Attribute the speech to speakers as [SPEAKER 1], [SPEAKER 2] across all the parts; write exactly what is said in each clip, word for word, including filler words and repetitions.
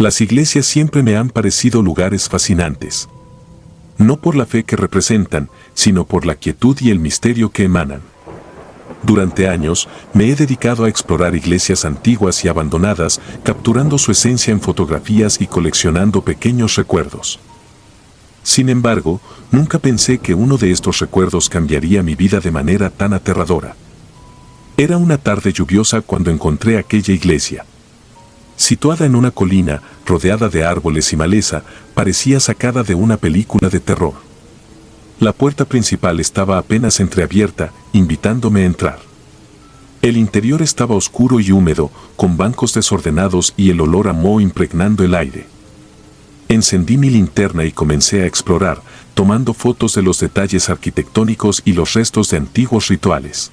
[SPEAKER 1] Las iglesias siempre me han parecido lugares fascinantes. No por la fe que representan, sino por la quietud y el misterio que emanan. Durante años, me he dedicado a explorar iglesias antiguas y abandonadas, capturando su esencia en fotografías y coleccionando pequeños recuerdos. Sin embargo, nunca pensé que uno de estos recuerdos cambiaría mi vida de manera tan aterradora. Era una tarde lluviosa cuando encontré aquella iglesia. Situada en una colina, rodeada de árboles y maleza, parecía sacada de una película de terror. La puerta principal estaba apenas entreabierta, invitándome a entrar. El interior estaba oscuro y húmedo, con bancos desordenados y el olor a moho impregnando el aire. Encendí mi linterna y comencé a explorar, tomando fotos de los detalles arquitectónicos y los restos de antiguos rituales.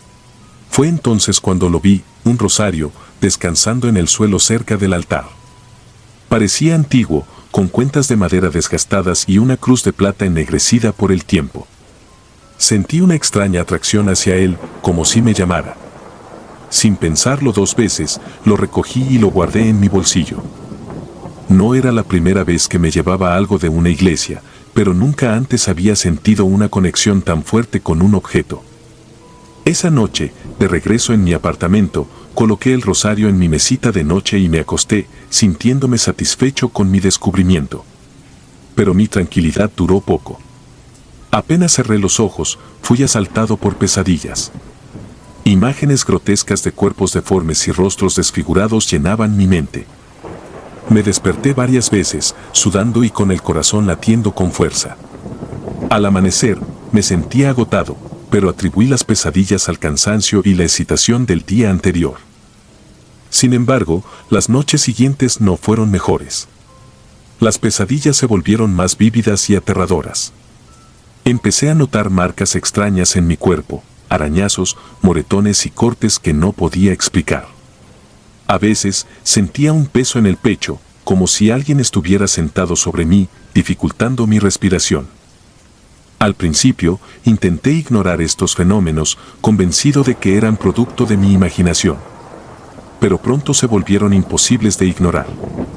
[SPEAKER 1] Fue entonces cuando lo vi, un rosario, descansando en el suelo cerca del altar. Parecía antiguo, con cuentas de madera desgastadas y una cruz de plata ennegrecida por el tiempo. Sentí una extraña atracción hacia él, como si me llamara. Sin pensarlo dos veces, lo recogí y lo guardé en mi bolsillo. No era la primera vez que me llevaba algo de una iglesia, pero nunca antes había sentido una conexión tan fuerte con un objeto. Esa noche, de regreso en mi apartamento, coloqué el rosario en mi mesita de noche y me acosté, sintiéndome satisfecho con mi descubrimiento. Pero mi tranquilidad duró poco. Apenas cerré los ojos, fui asaltado por pesadillas. Imágenes grotescas de cuerpos deformes y rostros desfigurados llenaban mi mente. Me desperté varias veces, sudando y con el corazón latiendo con fuerza. Al amanecer, me sentía agotado, pero atribuí las pesadillas al cansancio y la excitación del día anterior. Sin embargo, las noches siguientes no fueron mejores. Las pesadillas se volvieron más vívidas y aterradoras. Empecé a notar marcas extrañas en mi cuerpo, arañazos, moretones y cortes que no podía explicar. A veces, sentía un peso en el pecho, como si alguien estuviera sentado sobre mí, dificultando mi respiración. Al principio, intenté ignorar estos fenómenos, convencido de que eran producto de mi imaginación. Pero pronto se volvieron imposibles de ignorar.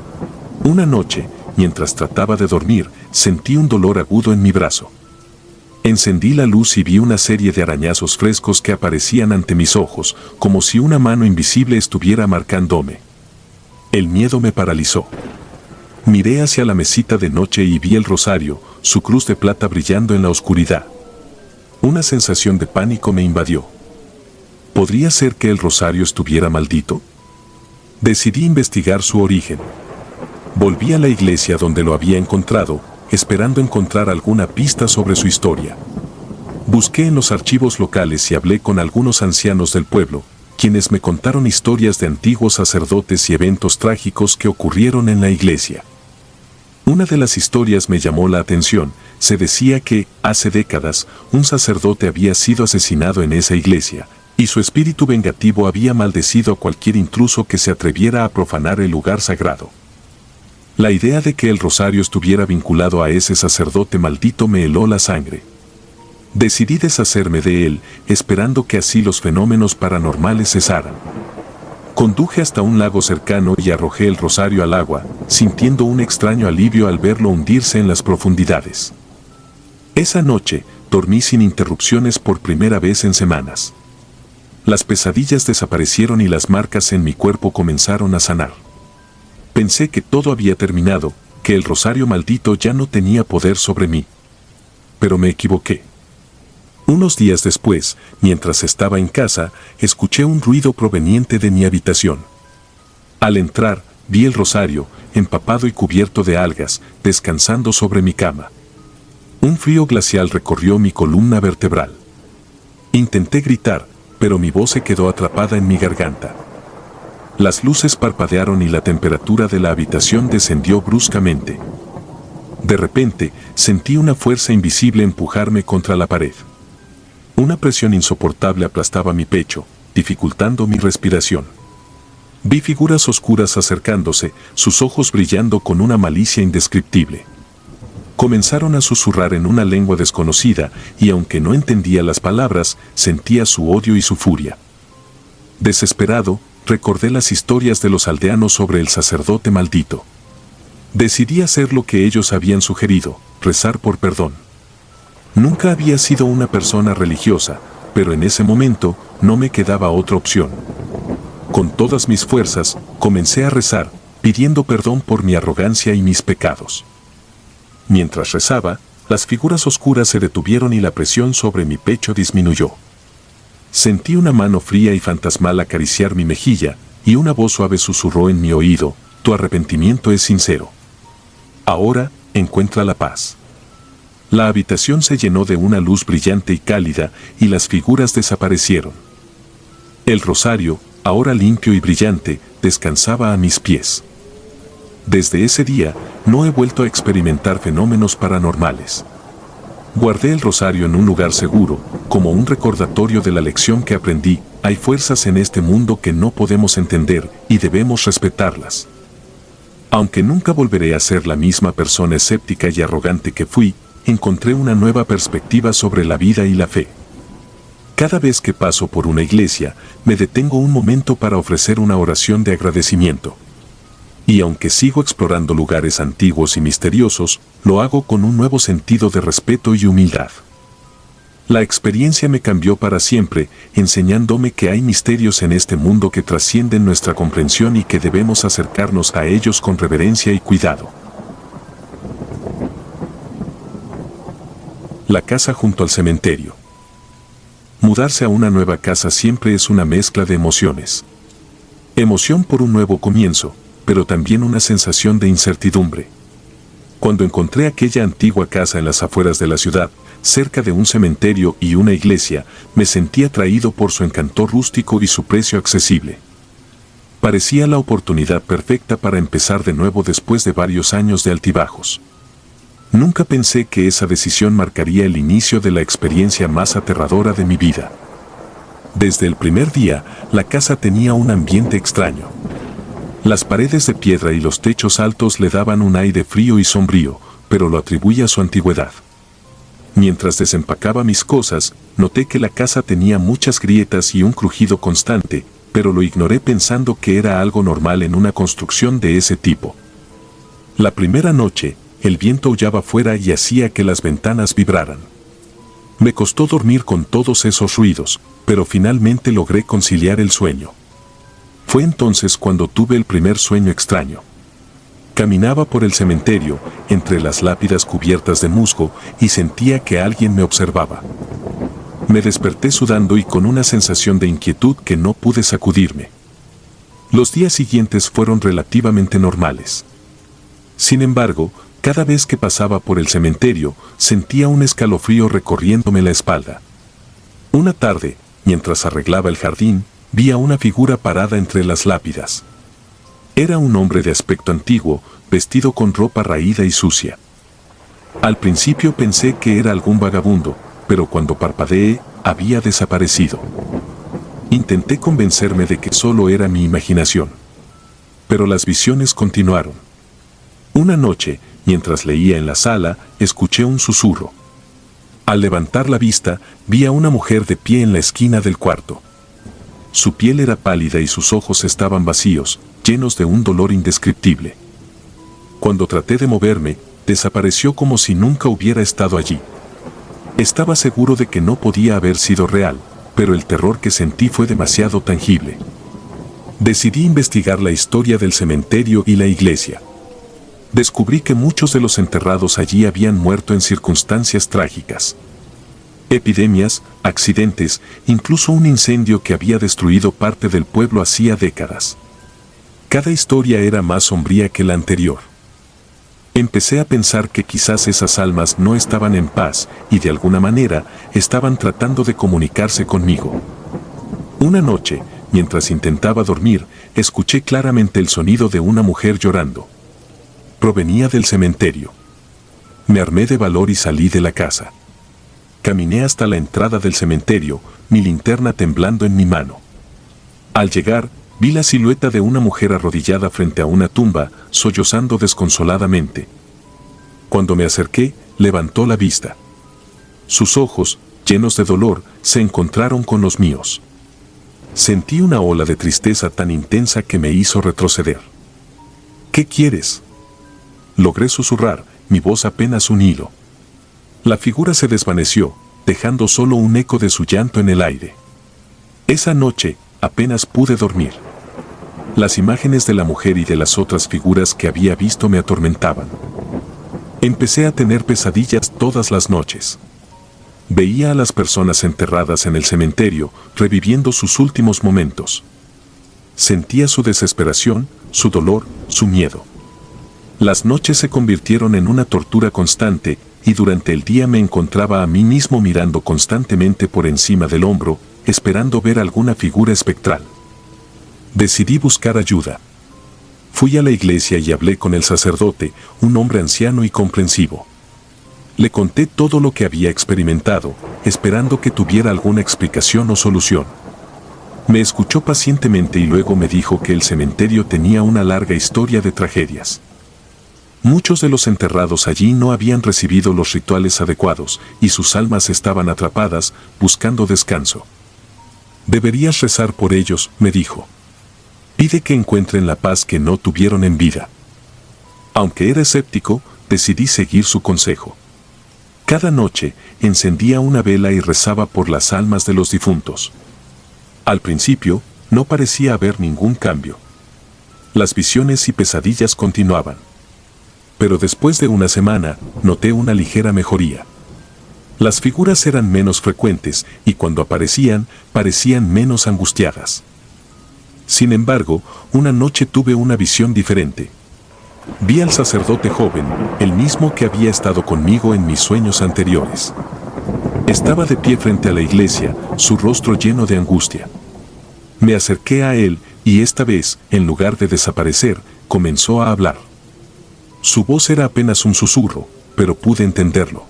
[SPEAKER 1] Una noche, mientras trataba de dormir, sentí un dolor agudo en mi brazo. Encendí la luz y vi una serie de arañazos frescos que aparecían ante mis ojos, como si una mano invisible estuviera marcándome. El miedo me paralizó. Miré hacia la mesita de noche y vi el rosario, su cruz de plata brillando en la oscuridad. Una sensación de pánico me invadió. ¿Podría ser que el rosario estuviera maldito? Decidí investigar su origen. Volví a la iglesia donde lo había encontrado, esperando encontrar alguna pista sobre su historia. Busqué en los archivos locales y hablé con algunos ancianos del pueblo, quienes me contaron historias de antiguos sacerdotes y eventos trágicos que ocurrieron en la iglesia. Una de las historias me llamó la atención. Se decía que, hace décadas, un sacerdote había sido asesinado en esa iglesia, y su espíritu vengativo había maldecido a cualquier intruso que se atreviera a profanar el lugar sagrado. La idea de que el rosario estuviera vinculado a ese sacerdote maldito me heló la sangre. Decidí deshacerme de él, esperando que así los fenómenos paranormales cesaran. Conduje hasta un lago cercano y arrojé el rosario al agua, sintiendo un extraño alivio al verlo hundirse en las profundidades. Esa noche, dormí sin interrupciones por primera vez en semanas. Las pesadillas desaparecieron y las marcas en mi cuerpo comenzaron a sanar. Pensé que todo había terminado, que el rosario maldito ya no tenía poder sobre mí. Pero me equivoqué. Unos días después, mientras estaba en casa, escuché un ruido proveniente de mi habitación. Al entrar, vi el rosario, empapado y cubierto de algas, descansando sobre mi cama. Un frío glacial recorrió mi columna vertebral. Intenté gritar, pero mi voz se quedó atrapada en mi garganta. Las luces parpadearon y la temperatura de la habitación descendió bruscamente. De repente, sentí una fuerza invisible empujarme contra la pared. Una presión insoportable aplastaba mi pecho, dificultando mi respiración. Vi figuras oscuras acercándose, sus ojos brillando con una malicia indescriptible. Comenzaron a susurrar en una lengua desconocida, y aunque no entendía las palabras, sentía su odio y su furia. Desesperado, recordé las historias de los aldeanos sobre el sacerdote maldito. Decidí hacer lo que ellos habían sugerido, rezar por perdón. Nunca había sido una persona religiosa, pero en ese momento no me quedaba otra opción. Con todas mis fuerzas, comencé a rezar, pidiendo perdón por mi arrogancia y mis pecados. Mientras rezaba, las figuras oscuras se detuvieron y la presión sobre mi pecho disminuyó. Sentí una mano fría y fantasmal acariciar mi mejilla, y una voz suave susurró en mi oído: tu arrepentimiento es sincero. Ahora, encuentra la paz. La habitación se llenó de una luz brillante y cálida, y las figuras desaparecieron. El rosario, ahora limpio y brillante, descansaba a mis pies. Desde ese día, no he vuelto a experimentar fenómenos paranormales. Guardé el rosario en un lugar seguro, como un recordatorio de la lección que aprendí: hay fuerzas en este mundo que no podemos entender, y debemos respetarlas. Aunque nunca volveré a ser la misma persona escéptica y arrogante que fui, encontré una nueva perspectiva sobre la vida y la fe. Cada vez que paso por una iglesia, me detengo un momento para ofrecer una oración de agradecimiento. Y aunque sigo explorando lugares antiguos y misteriosos, lo hago con un nuevo sentido de respeto y humildad. La experiencia me cambió para siempre, enseñándome que hay misterios en este mundo que trascienden nuestra comprensión y que debemos acercarnos a ellos con reverencia y cuidado. La casa junto al cementerio. Mudarse a una nueva casa siempre es una mezcla de emociones. Emoción por un nuevo comienzo, pero también una sensación de incertidumbre. Cuando encontré aquella antigua casa en las afueras de la ciudad, cerca de un cementerio y una iglesia, me sentí atraído por su encanto rústico y su precio accesible. Parecía la oportunidad perfecta para empezar de nuevo después de varios años de altibajos. Nunca pensé que esa decisión marcaría el inicio de la experiencia más aterradora de mi vida. Desde el primer día, la casa tenía un ambiente extraño. Las paredes de piedra y los techos altos le daban un aire frío y sombrío, pero lo atribuía a su antigüedad. Mientras desempacaba mis cosas, noté que la casa tenía muchas grietas y un crujido constante, pero lo ignoré pensando que era algo normal en una construcción de ese tipo. La primera noche, el viento aullaba fuera y hacía que las ventanas vibraran. Me costó dormir con todos esos ruidos, pero finalmente logré conciliar el sueño. Fue entonces cuando tuve el primer sueño extraño. Caminaba por el cementerio, entre las lápidas cubiertas de musgo, y sentía que alguien me observaba. Me desperté sudando y con una sensación de inquietud que no pude sacudirme. Los días siguientes fueron relativamente normales. Sin embargo, cada vez que pasaba por el cementerio, sentía un escalofrío recorriéndome la espalda. Una tarde, mientras arreglaba el jardín, vi a una figura parada entre las lápidas. Era un hombre de aspecto antiguo, vestido con ropa raída y sucia. Al principio pensé que era algún vagabundo, pero cuando parpadeé, había desaparecido. Intenté convencerme de que solo era mi imaginación. Pero las visiones continuaron. Una noche, mientras leía en la sala, escuché un susurro. Al levantar la vista, vi a una mujer de pie en la esquina del cuarto. Su piel era pálida y sus ojos estaban vacíos, llenos de un dolor indescriptible. Cuando traté de moverme, desapareció como si nunca hubiera estado allí. Estaba seguro de que no podía haber sido real, pero el terror que sentí fue demasiado tangible. Decidí investigar la historia del cementerio y la iglesia. Descubrí que muchos de los enterrados allí habían muerto en circunstancias trágicas. Epidemias, accidentes, incluso un incendio que había destruido parte del pueblo hacía décadas. Cada historia era más sombría que la anterior. Empecé a pensar que quizás esas almas no estaban en paz y de alguna manera estaban tratando de comunicarse conmigo. Una noche, mientras intentaba dormir, escuché claramente el sonido de una mujer llorando. Provenía del cementerio. Me armé de valor y salí de la casa. Caminé hasta la entrada del cementerio, mi linterna temblando en mi mano. Al llegar, vi la silueta de una mujer arrodillada frente a una tumba, sollozando desconsoladamente. Cuando me acerqué, levantó la vista. Sus ojos, llenos de dolor, se encontraron con los míos. Sentí una ola de tristeza tan intensa que me hizo retroceder. ¿Qué quieres?, logré susurrar, mi voz apenas un hilo. La figura se desvaneció, dejando solo un eco de su llanto en el aire. Esa noche, apenas pude dormir. Las imágenes de la mujer y de las otras figuras que había visto me atormentaban. Empecé a tener pesadillas todas las noches. Veía a las personas enterradas en el cementerio, reviviendo sus últimos momentos. Sentía su desesperación, su dolor, su miedo. Las noches se convirtieron en una tortura constante, y durante el día me encontraba a mí mismo mirando constantemente por encima del hombro, esperando ver alguna figura espectral. Decidí buscar ayuda. Fui a la iglesia y hablé con el sacerdote, un hombre anciano y comprensivo. Le conté todo lo que había experimentado, esperando que tuviera alguna explicación o solución. Me escuchó pacientemente y luego me dijo que el cementerio tenía una larga historia de tragedias. Muchos de los enterrados allí no habían recibido los rituales adecuados y sus almas estaban atrapadas, buscando descanso. Deberías rezar por ellos, me dijo. Pide que encuentren la paz que no tuvieron en vida. Aunque era escéptico, decidí seguir su consejo. Cada noche, encendía una vela y rezaba por las almas de los difuntos. Al principio, no parecía haber ningún cambio. Las visiones y pesadillas continuaban. Pero después de una semana, noté una ligera mejoría. Las figuras eran menos frecuentes y cuando aparecían, parecían menos angustiadas. Sin embargo, una noche tuve una visión diferente. Vi al sacerdote joven, el mismo que había estado conmigo en mis sueños anteriores. Estaba de pie frente a la iglesia, su rostro lleno de angustia. Me acerqué a él y esta vez, en lugar de desaparecer, comenzó a hablar. Su voz era apenas un susurro, pero pude entenderlo.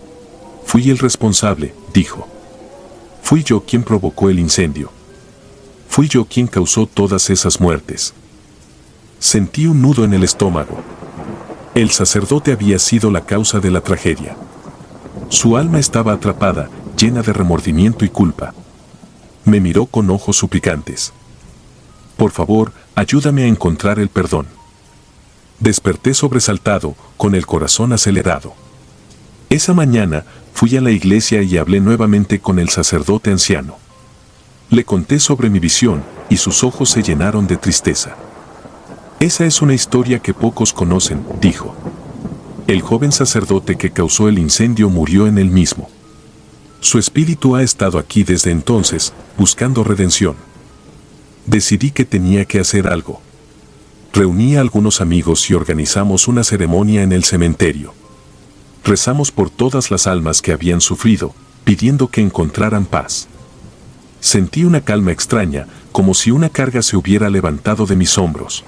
[SPEAKER 1] Fui el responsable, dijo. Fui yo quien provocó el incendio. Fui yo quien causó todas esas muertes. Sentí un nudo en el estómago. El sacerdote había sido la causa de la tragedia. Su alma estaba atrapada, llena de remordimiento y culpa. Me miró con ojos suplicantes. Por favor, ayúdame a encontrar el perdón. Desperté sobresaltado, con el corazón acelerado. Esa mañana, fui a la iglesia y hablé nuevamente con el sacerdote anciano. Le conté sobre mi visión, y sus ojos se llenaron de tristeza. Esa es una historia que pocos conocen, dijo. El joven sacerdote que causó el incendio murió en él mismo. Su espíritu ha estado aquí desde entonces, buscando redención. Decidí que tenía que hacer algo. Reuní a algunos amigos y organizamos una ceremonia en el cementerio. Rezamos por todas las almas que habían sufrido, pidiendo que encontraran paz. Sentí una calma extraña, como si una carga se hubiera levantado de mis hombros.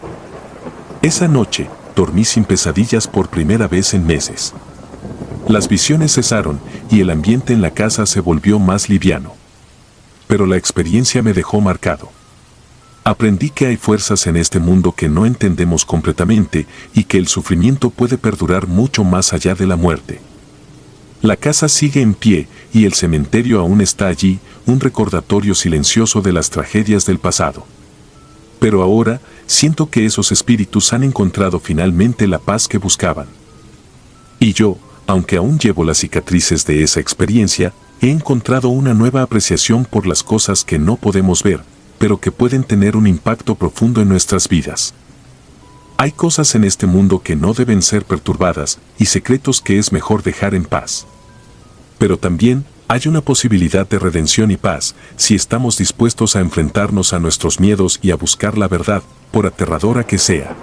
[SPEAKER 1] Esa noche, dormí sin pesadillas por primera vez en meses. Las visiones cesaron y el ambiente en la casa se volvió más liviano. Pero la experiencia me dejó marcado. Aprendí que hay fuerzas en este mundo que no entendemos completamente y que el sufrimiento puede perdurar mucho más allá de la muerte. La casa sigue en pie y el cementerio aún está allí, un recordatorio silencioso de las tragedias del pasado. Pero ahora, siento que esos espíritus han encontrado finalmente la paz que buscaban. Y yo, aunque aún llevo las cicatrices de esa experiencia, he encontrado una nueva apreciación por las cosas que no podemos ver, pero que pueden tener un impacto profundo en nuestras vidas. Hay cosas en este mundo que no deben ser perturbadas y secretos que es mejor dejar en paz. Pero también hay una posibilidad de redención y paz si estamos dispuestos a enfrentarnos a nuestros miedos y a buscar la verdad, por aterradora que sea.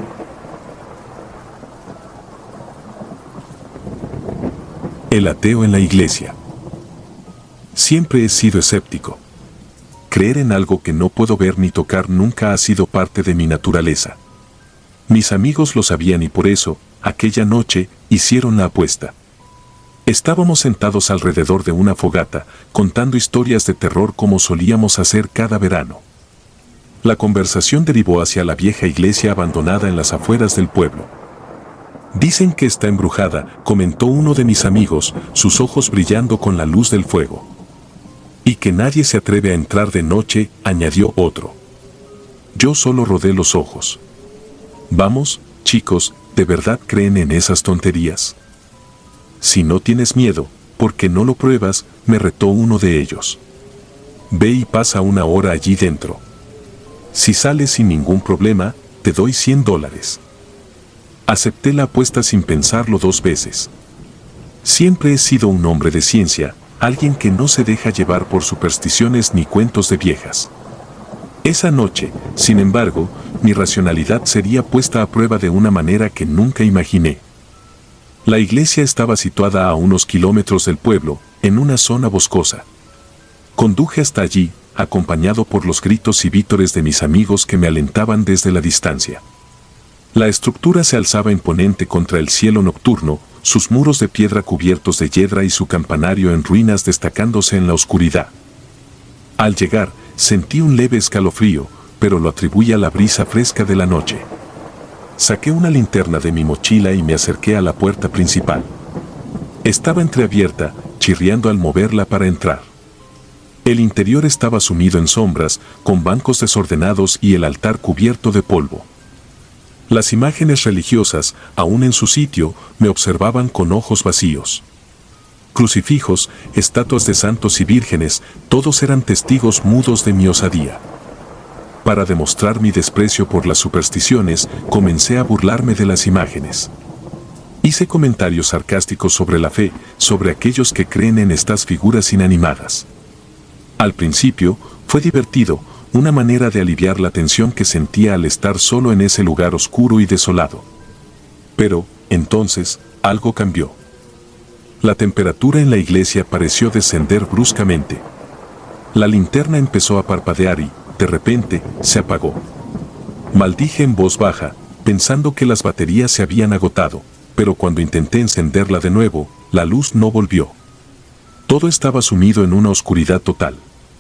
[SPEAKER 1] El ateo en la iglesia. Siempre he sido escéptico. Creer en algo que no puedo ver ni tocar nunca ha sido parte de mi naturaleza. Mis amigos lo sabían y por eso, aquella noche, hicieron la apuesta. Estábamos sentados alrededor de una fogata, contando historias de terror como solíamos hacer cada verano. La conversación derivó hacia la vieja iglesia abandonada en las afueras del pueblo. Dicen que está embrujada, comentó uno de mis amigos, sus ojos brillando con la luz del fuego. Y que nadie se atreve a entrar de noche, añadió otro. Yo solo rodé los ojos. Vamos, chicos, ¿de verdad creen en esas tonterías? Si no tienes miedo, ¿por qué no lo pruebas?, me retó uno de ellos. Ve y pasa una hora allí dentro. Si sales sin ningún problema, te doy cien dólares. Acepté la apuesta sin pensarlo dos veces. Siempre he sido un hombre de ciencia, alguien que no se deja llevar por supersticiones ni cuentos de viejas. Esa noche, sin embargo, mi racionalidad sería puesta a prueba de una manera que nunca imaginé. La iglesia estaba situada a unos kilómetros del pueblo, en una zona boscosa. Conduje hasta allí, acompañado por los gritos y vítores de mis amigos que me alentaban desde la distancia. La estructura se alzaba imponente contra el cielo nocturno, sus muros de piedra cubiertos de hiedra y su campanario en ruinas destacándose en la oscuridad. Al llegar, sentí un leve escalofrío, pero lo atribuí a la brisa fresca de la noche. Saqué una linterna de mi mochila y me acerqué a la puerta principal. Estaba entreabierta, chirriando al moverla para entrar. El interior estaba sumido en sombras, con bancos desordenados y el altar cubierto de polvo. Las imágenes religiosas, aún en su sitio, me observaban con ojos vacíos. Crucifijos, estatuas de santos y vírgenes, todos eran testigos mudos de mi osadía. Para demostrar mi desprecio por las supersticiones, comencé a burlarme de las imágenes. Hice comentarios sarcásticos sobre la fe, sobre aquellos que creen en estas figuras inanimadas. Al principio, fue divertido, una manera de aliviar la tensión que sentía al estar solo en ese lugar oscuro y desolado. Pero, entonces, algo cambió. La temperatura en la iglesia pareció descender bruscamente. La linterna empezó a parpadear y, de repente, se apagó. Maldije en voz baja, pensando que las baterías se habían agotado, pero cuando intenté encenderla de nuevo, la luz no volvió. Todo estaba sumido en una oscuridad total.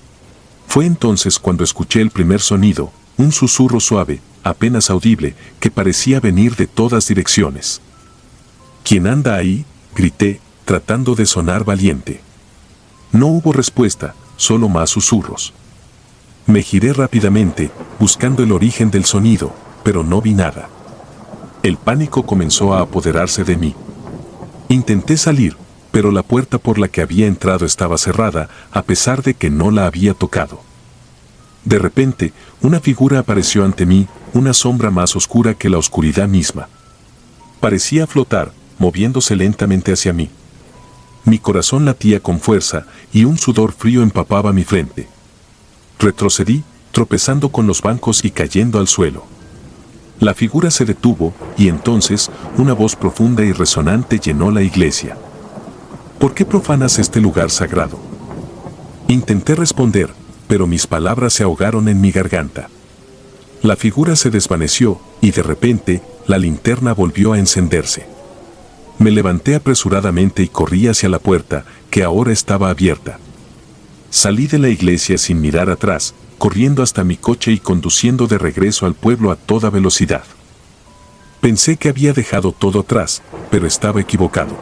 [SPEAKER 1] Fue entonces cuando escuché el primer sonido, un susurro suave, apenas audible, que parecía venir de todas direcciones. ¿Quién anda ahí?, grité, tratando de sonar valiente. No hubo respuesta, solo más susurros. Me giré rápidamente, buscando el origen del sonido, pero no vi nada. El pánico comenzó a apoderarse de mí. Intenté salir, pero la puerta por la que había entrado estaba cerrada, a pesar de que no la había tocado. De repente, una figura apareció ante mí, una sombra más oscura que la oscuridad misma. Parecía flotar, moviéndose lentamente hacia mí. Mi corazón latía con fuerza, y un sudor frío empapaba mi frente. Retrocedí, tropezando con los bancos y cayendo al suelo. La figura se detuvo, y entonces, una voz profunda y resonante llenó la iglesia. ¿Por qué profanas este lugar sagrado? Intenté responder, pero mis palabras se ahogaron en mi garganta. La figura se desvaneció, y de repente, la linterna volvió a encenderse. Me levanté apresuradamente y corrí hacia la puerta, que ahora estaba abierta. Salí de la iglesia sin mirar atrás, corriendo hasta mi coche y conduciendo de regreso al pueblo a toda velocidad. Pensé que había dejado todo atrás, pero estaba equivocado.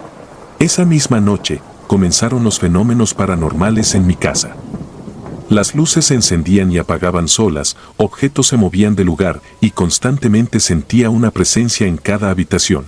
[SPEAKER 1] Esa misma noche, comenzaron los fenómenos paranormales en mi casa. Las luces se encendían y apagaban solas, objetos se movían de lugar y constantemente sentía una presencia en cada habitación.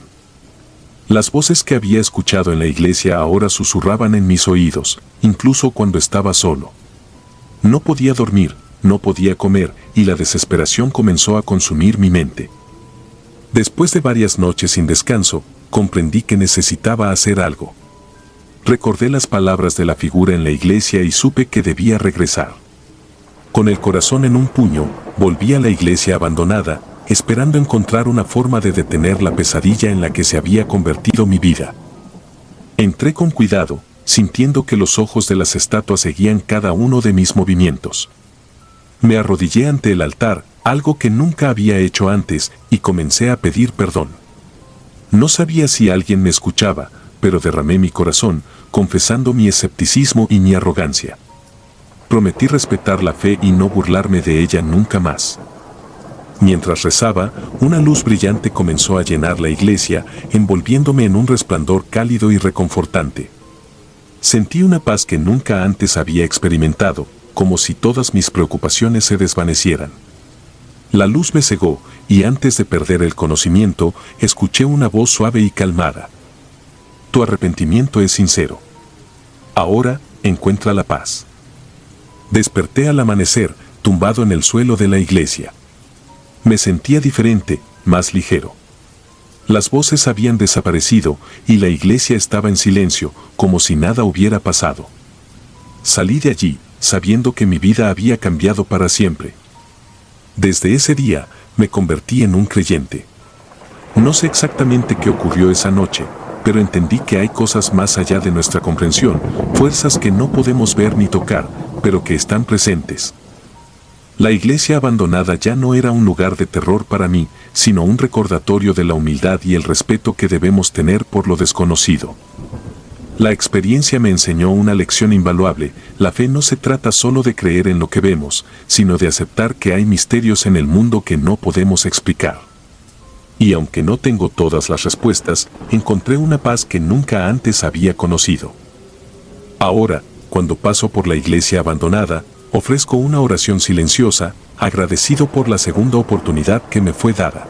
[SPEAKER 1] Las voces que había escuchado en la iglesia ahora susurraban en mis oídos, incluso cuando estaba solo. No podía dormir, no podía comer, y la desesperación comenzó a consumir mi mente. Después de varias noches sin descanso, comprendí que necesitaba hacer algo. Recordé las palabras de la figura en la iglesia y supe que debía regresar. Con el corazón en un puño, volví a la iglesia abandonada, esperando encontrar una forma de detener la pesadilla en la que se había convertido mi vida. Entré con cuidado, sintiendo que los ojos de las estatuas seguían cada uno de mis movimientos. Me arrodillé ante el altar, algo que nunca había hecho antes, y comencé a pedir perdón. No sabía si alguien me escuchaba, pero derramé mi corazón, confesando mi escepticismo y mi arrogancia. Prometí respetar la fe y no burlarme de ella nunca más. Mientras rezaba, una luz brillante comenzó a llenar la iglesia, envolviéndome en un resplandor cálido y reconfortante. Sentí una paz que nunca antes había experimentado, como si todas mis preocupaciones se desvanecieran. La luz me cegó, y antes de perder el conocimiento, escuché una voz suave y calmada. Tu arrepentimiento es sincero. Ahora, encuentra la paz. Desperté al amanecer, tumbado en el suelo de la iglesia. Me sentía diferente, más ligero. Las voces habían desaparecido, y la iglesia estaba en silencio, como si nada hubiera pasado. Salí de allí, sabiendo que mi vida había cambiado para siempre. Desde ese día, me convertí en un creyente. No sé exactamente qué ocurrió esa noche, pero entendí que hay cosas más allá de nuestra comprensión, fuerzas que no podemos ver ni tocar, pero que están presentes. La iglesia abandonada ya no era un lugar de terror para mí, sino un recordatorio de la humildad y el respeto que debemos tener por lo desconocido. La experiencia me enseñó una lección invaluable: la fe no se trata solo de creer en lo que vemos, sino de aceptar que hay misterios en el mundo que no podemos explicar. Y aunque no tengo todas las respuestas, encontré una paz que nunca antes había conocido. Ahora, cuando paso por la iglesia abandonada, ofrezco una oración silenciosa, agradecido por la segunda oportunidad que me fue dada.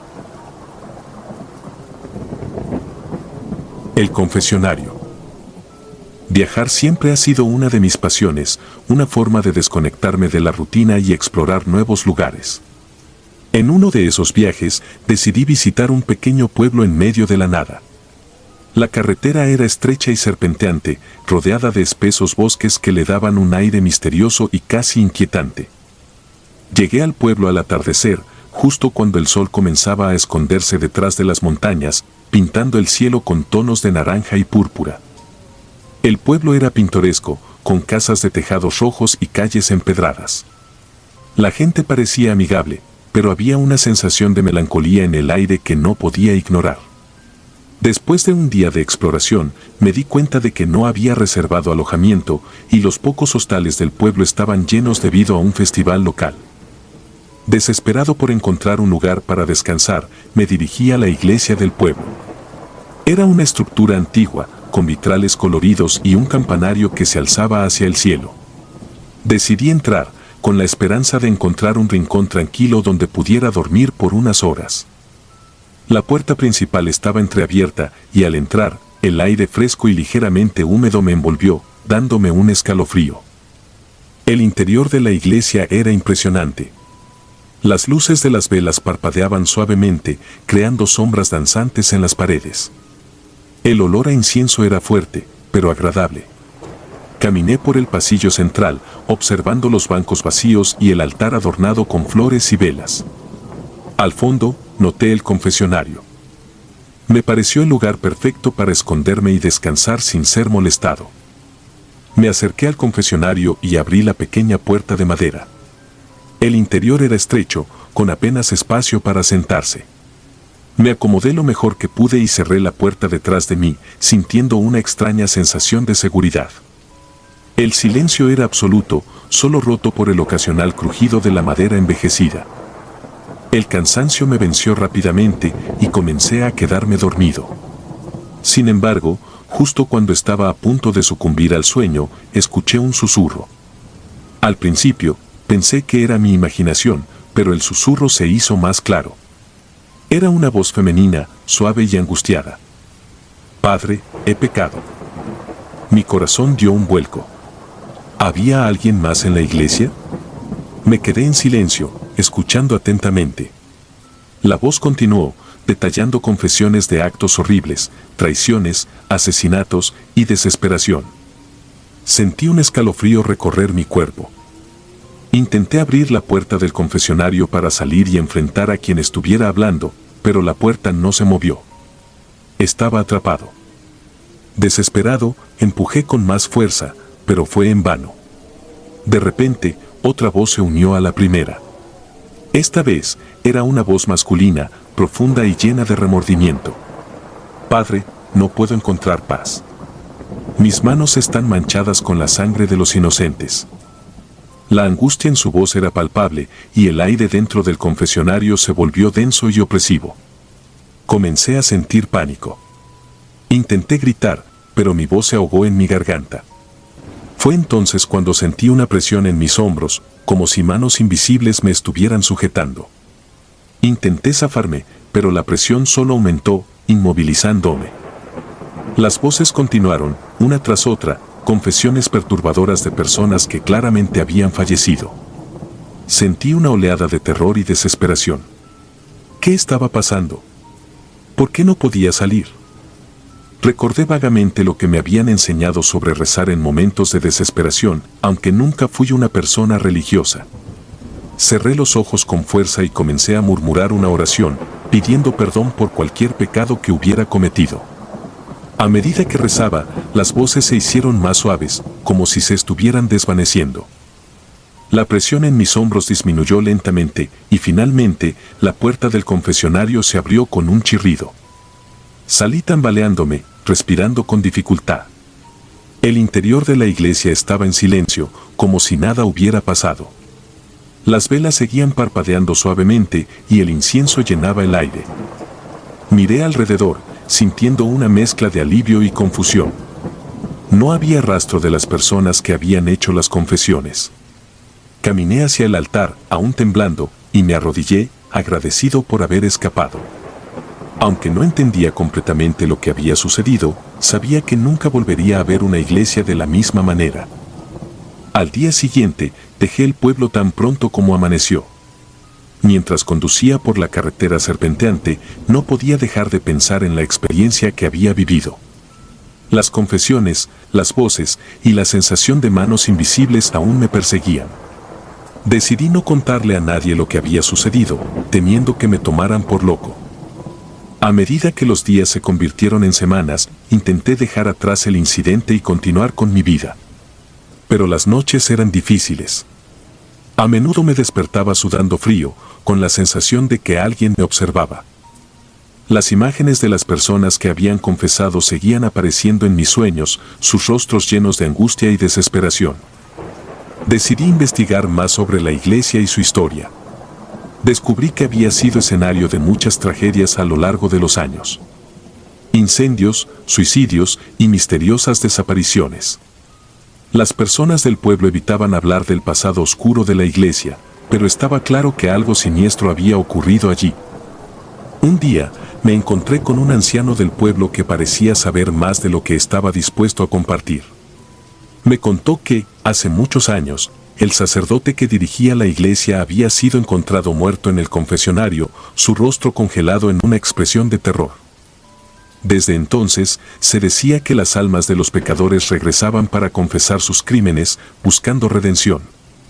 [SPEAKER 1] El confesionario. Viajar siempre ha sido una de mis pasiones, una forma de desconectarme de la rutina y explorar nuevos lugares. En uno de esos viajes, decidí visitar un pequeño pueblo en medio de la nada. La carretera era estrecha y serpenteante, rodeada de espesos bosques que le daban un aire misterioso y casi inquietante. Llegué al pueblo al atardecer, justo cuando el sol comenzaba a esconderse detrás de las montañas, pintando el cielo con tonos de naranja y púrpura. El pueblo era pintoresco, con casas de tejados rojos y calles empedradas. La gente parecía amigable, pero había una sensación de melancolía en el aire que no podía ignorar. Después de un día de exploración, me di cuenta de que no había reservado alojamiento, y los pocos hostales del pueblo estaban llenos debido a un festival local. Desesperado por encontrar un lugar para descansar, me dirigí a la iglesia del pueblo. Era una estructura antigua, con vitrales coloridos y un campanario que se alzaba hacia el cielo. Decidí entrar, con la esperanza de encontrar un rincón tranquilo donde pudiera dormir por unas horas. La puerta principal estaba entreabierta, y al entrar, el aire fresco y ligeramente húmedo me envolvió, dándome un escalofrío. El interior de la iglesia era impresionante. Las luces de las velas parpadeaban suavemente, creando sombras danzantes en las paredes. El olor a incienso era fuerte, pero agradable. Caminé por el pasillo central, observando los bancos vacíos y el altar adornado con flores y velas. Al fondo, noté el confesionario. Me pareció el lugar perfecto para esconderme y descansar sin ser molestado. Me acerqué al confesionario y abrí la pequeña puerta de madera. El interior era estrecho, con apenas espacio para sentarse. Me acomodé lo mejor que pude y cerré la puerta detrás de mí, sintiendo una extraña sensación de seguridad. El silencio era absoluto, solo roto por el ocasional crujido de la madera envejecida. El cansancio me venció rápidamente y comencé a quedarme dormido. Sin embargo, justo cuando estaba a punto de sucumbir al sueño, escuché un susurro. Al principio, pensé que era mi imaginación, pero el susurro se hizo más claro. Era una voz femenina, suave y angustiada. Padre, he pecado. Mi corazón dio un vuelco. ¿Había alguien más en la iglesia? Me quedé en silencio, escuchando atentamente. La voz continuó, detallando confesiones de actos horribles, traiciones, asesinatos y desesperación. Sentí un escalofrío recorrer mi cuerpo. Intenté abrir la puerta del confesionario para salir y enfrentar a quien estuviera hablando, pero la puerta no se movió. Estaba atrapado. Desesperado, empujé con más fuerza, pero fue en vano. De repente, otra voz se unió a la primera. Esta vez, era una voz masculina, profunda y llena de remordimiento. Padre, no puedo encontrar paz. Mis manos están manchadas con la sangre de los inocentes. La angustia en su voz era palpable, y el aire dentro del confesionario se volvió denso y opresivo. Comencé a sentir pánico. Intenté gritar, pero mi voz se ahogó en mi garganta. Fue entonces cuando sentí una presión en mis hombros, como si manos invisibles me estuvieran sujetando. Intenté zafarme, pero la presión solo aumentó, inmovilizándome. Las voces continuaron, una tras otra, confesiones perturbadoras de personas que claramente habían fallecido. Sentí una oleada de terror y desesperación. ¿Qué estaba pasando? ¿Por qué no podía salir? Recordé vagamente lo que me habían enseñado sobre rezar en momentos de desesperación, aunque nunca fui una persona religiosa. Cerré los ojos con fuerza y comencé a murmurar una oración, pidiendo perdón por cualquier pecado que hubiera cometido. A medida que rezaba, las voces se hicieron más suaves, como si se estuvieran desvaneciendo. La presión en mis hombros disminuyó lentamente, y finalmente, la puerta del confesionario se abrió con un chirrido. Salí tambaleándome, respirando con dificultad. El interior de la iglesia estaba en silencio, como si nada hubiera pasado. Las velas seguían parpadeando suavemente y el incienso llenaba el aire. Miré alrededor, sintiendo una mezcla de alivio y confusión. No había rastro de las personas que habían hecho las confesiones. Caminé hacia el altar, aún temblando, y me arrodillé, agradecido por haber escapado. Aunque no entendía completamente lo que había sucedido, sabía que nunca volvería a ver una iglesia de la misma manera. Al día siguiente, dejé el pueblo tan pronto como amaneció. Mientras conducía por la carretera serpenteante, no podía dejar de pensar en la experiencia que había vivido. Las confesiones, las voces y la sensación de manos invisibles aún me perseguían. Decidí no contarle a nadie lo que había sucedido, temiendo que me tomaran por loco. A medida que los días se convirtieron en semanas, intenté dejar atrás el incidente y continuar con mi vida. Pero las noches eran difíciles. A menudo me despertaba sudando frío, con la sensación de que alguien me observaba. Las imágenes de las personas que habían confesado seguían apareciendo en mis sueños, sus rostros llenos de angustia y desesperación. Decidí investigar más sobre la iglesia y su historia. Descubrí que había sido escenario de muchas tragedias a lo largo de los años. Incendios, suicidios y misteriosas desapariciones. Las personas del pueblo evitaban hablar del pasado oscuro de la iglesia, pero estaba claro que algo siniestro había ocurrido allí. Un día, me encontré con un anciano del pueblo que parecía saber más de lo que estaba dispuesto a compartir. Me contó que, hace muchos años, el sacerdote que dirigía la iglesia había sido encontrado muerto en el confesionario, su rostro congelado en una expresión de terror. Desde entonces, se decía que las almas de los pecadores regresaban para confesar sus crímenes, buscando redención.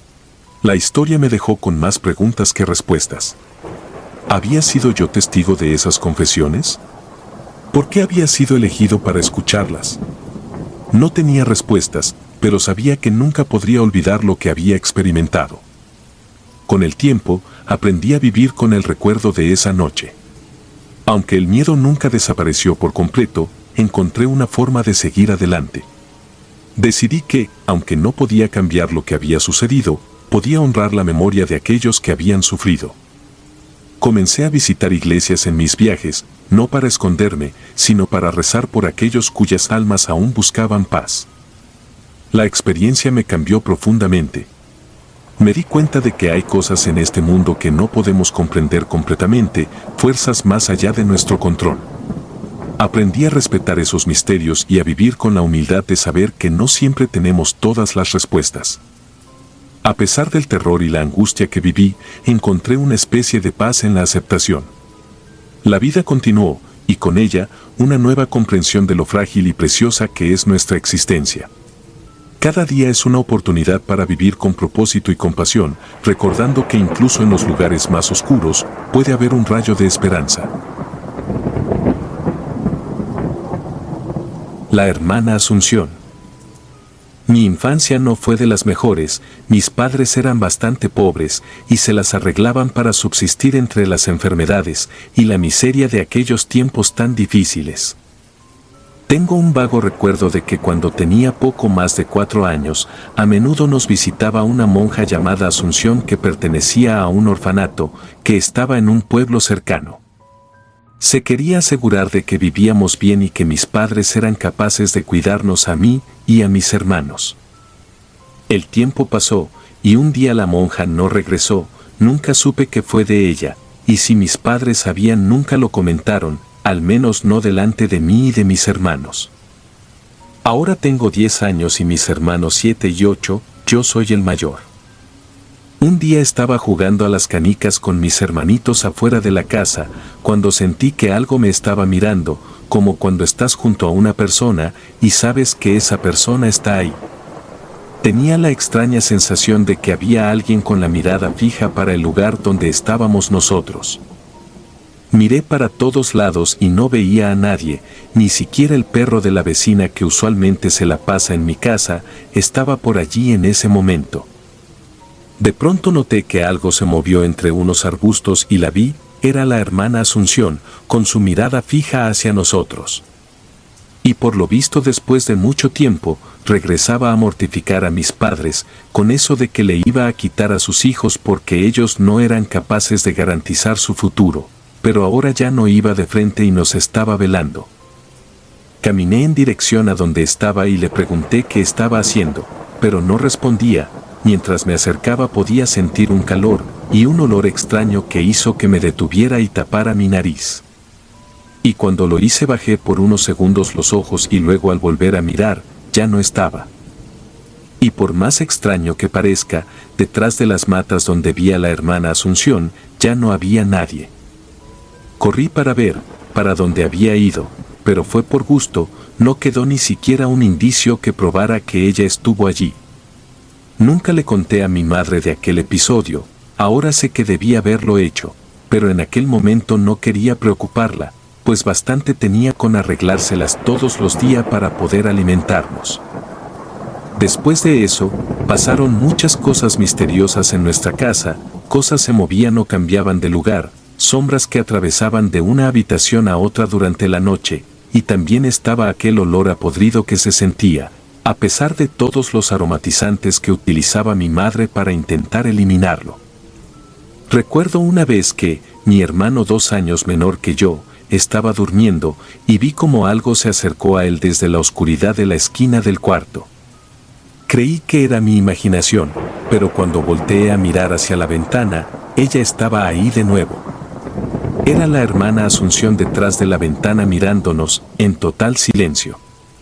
[SPEAKER 1] La historia me dejó con más preguntas que respuestas. ¿Había sido yo testigo de esas confesiones? ¿Por qué había sido elegido para escucharlas? No tenía respuestas, pero sabía que nunca podría olvidar lo que había experimentado. Con el tiempo, aprendí a vivir con el recuerdo de esa noche. Aunque el miedo nunca desapareció por completo, encontré una forma de seguir adelante. Decidí que, aunque no podía cambiar lo que había sucedido, podía honrar la memoria de aquellos que habían sufrido. Comencé a visitar iglesias en mis viajes, no para esconderme, sino para rezar por aquellos cuyas almas aún buscaban paz. La experiencia me cambió profundamente. Me di cuenta de que hay cosas en este mundo que no podemos comprender completamente, fuerzas más allá de nuestro control. Aprendí a respetar esos misterios y a vivir con la humildad de saber que no siempre tenemos todas las respuestas. A pesar del terror y la angustia que viví, encontré una especie de paz en la aceptación. La vida continuó, y con ella, una nueva comprensión de lo frágil y preciosa que es nuestra existencia. Cada día es una oportunidad para vivir con propósito y compasión, recordando que incluso en los lugares más oscuros, puede haber un rayo de esperanza. La hermana Asunción. Mi infancia no fue de las mejores, mis padres eran bastante pobres y se las arreglaban para subsistir entre las enfermedades y la miseria de aquellos tiempos tan difíciles. Tengo un vago recuerdo de que cuando tenía poco más de cuatro años, a menudo nos visitaba una monja llamada Asunción que pertenecía a un orfanato que estaba en un pueblo cercano. Se quería asegurar de que vivíamos bien y que mis padres eran capaces de cuidarnos a mí y a mis hermanos. El tiempo pasó, y un día la monja no regresó, nunca supe qué fue de ella, y si mis padres sabían nunca lo comentaron, al menos no delante de mí y de mis hermanos. Ahora tengo diez años y mis hermanos siete y ocho, yo soy el mayor. Un día estaba jugando a las canicas con mis hermanitos afuera de la casa, cuando sentí que algo me estaba mirando, como cuando estás junto a una persona y sabes que esa persona está ahí. Tenía la extraña sensación de que había alguien con la mirada fija para el lugar donde estábamos nosotros. Miré para todos lados y no veía a nadie, ni siquiera el perro de la vecina que usualmente se la pasa en mi casa, estaba por allí en ese momento. De pronto noté que algo se movió entre unos arbustos y la vi, era la hermana Asunción, con su mirada fija hacia nosotros. Y por lo visto después de mucho tiempo, regresaba a mortificar a mis padres, con eso de que le iba a quitar a sus hijos porque ellos no eran capaces de garantizar su futuro, pero ahora ya no iba de frente y nos estaba velando. Caminé en dirección a donde estaba y le pregunté qué estaba haciendo, pero no respondía. Mientras me acercaba podía sentir un calor y un olor extraño que hizo que me detuviera y tapara mi nariz. Y cuando lo hice bajé por unos segundos los ojos y luego al volver a mirar, ya no estaba. Y por más extraño que parezca, detrás de las matas donde vi a la hermana Asunción, ya no había nadie. Corrí para ver, para dónde había ido, pero fue por gusto, no quedó ni siquiera un indicio que probara que ella estuvo allí. Nunca le conté a mi madre de aquel episodio, ahora sé que debía haberlo hecho, pero en aquel momento no quería preocuparla, pues bastante tenía con arreglárselas todos los días para poder alimentarnos. Después de eso, pasaron muchas cosas misteriosas en nuestra casa, cosas se movían o cambiaban de lugar, sombras que atravesaban de una habitación a otra durante la noche, y también estaba aquel olor a podrido que se sentía, a pesar de todos los aromatizantes que utilizaba mi madre para intentar eliminarlo. Recuerdo una vez que, mi hermano dos años menor que yo, estaba durmiendo, y vi como algo se acercó a él desde la oscuridad de la esquina del cuarto. Creí que era mi imaginación, pero cuando volteé a mirar hacia la ventana, ella estaba ahí de nuevo. Era la hermana Asunción detrás de la ventana mirándonos, en total silencio.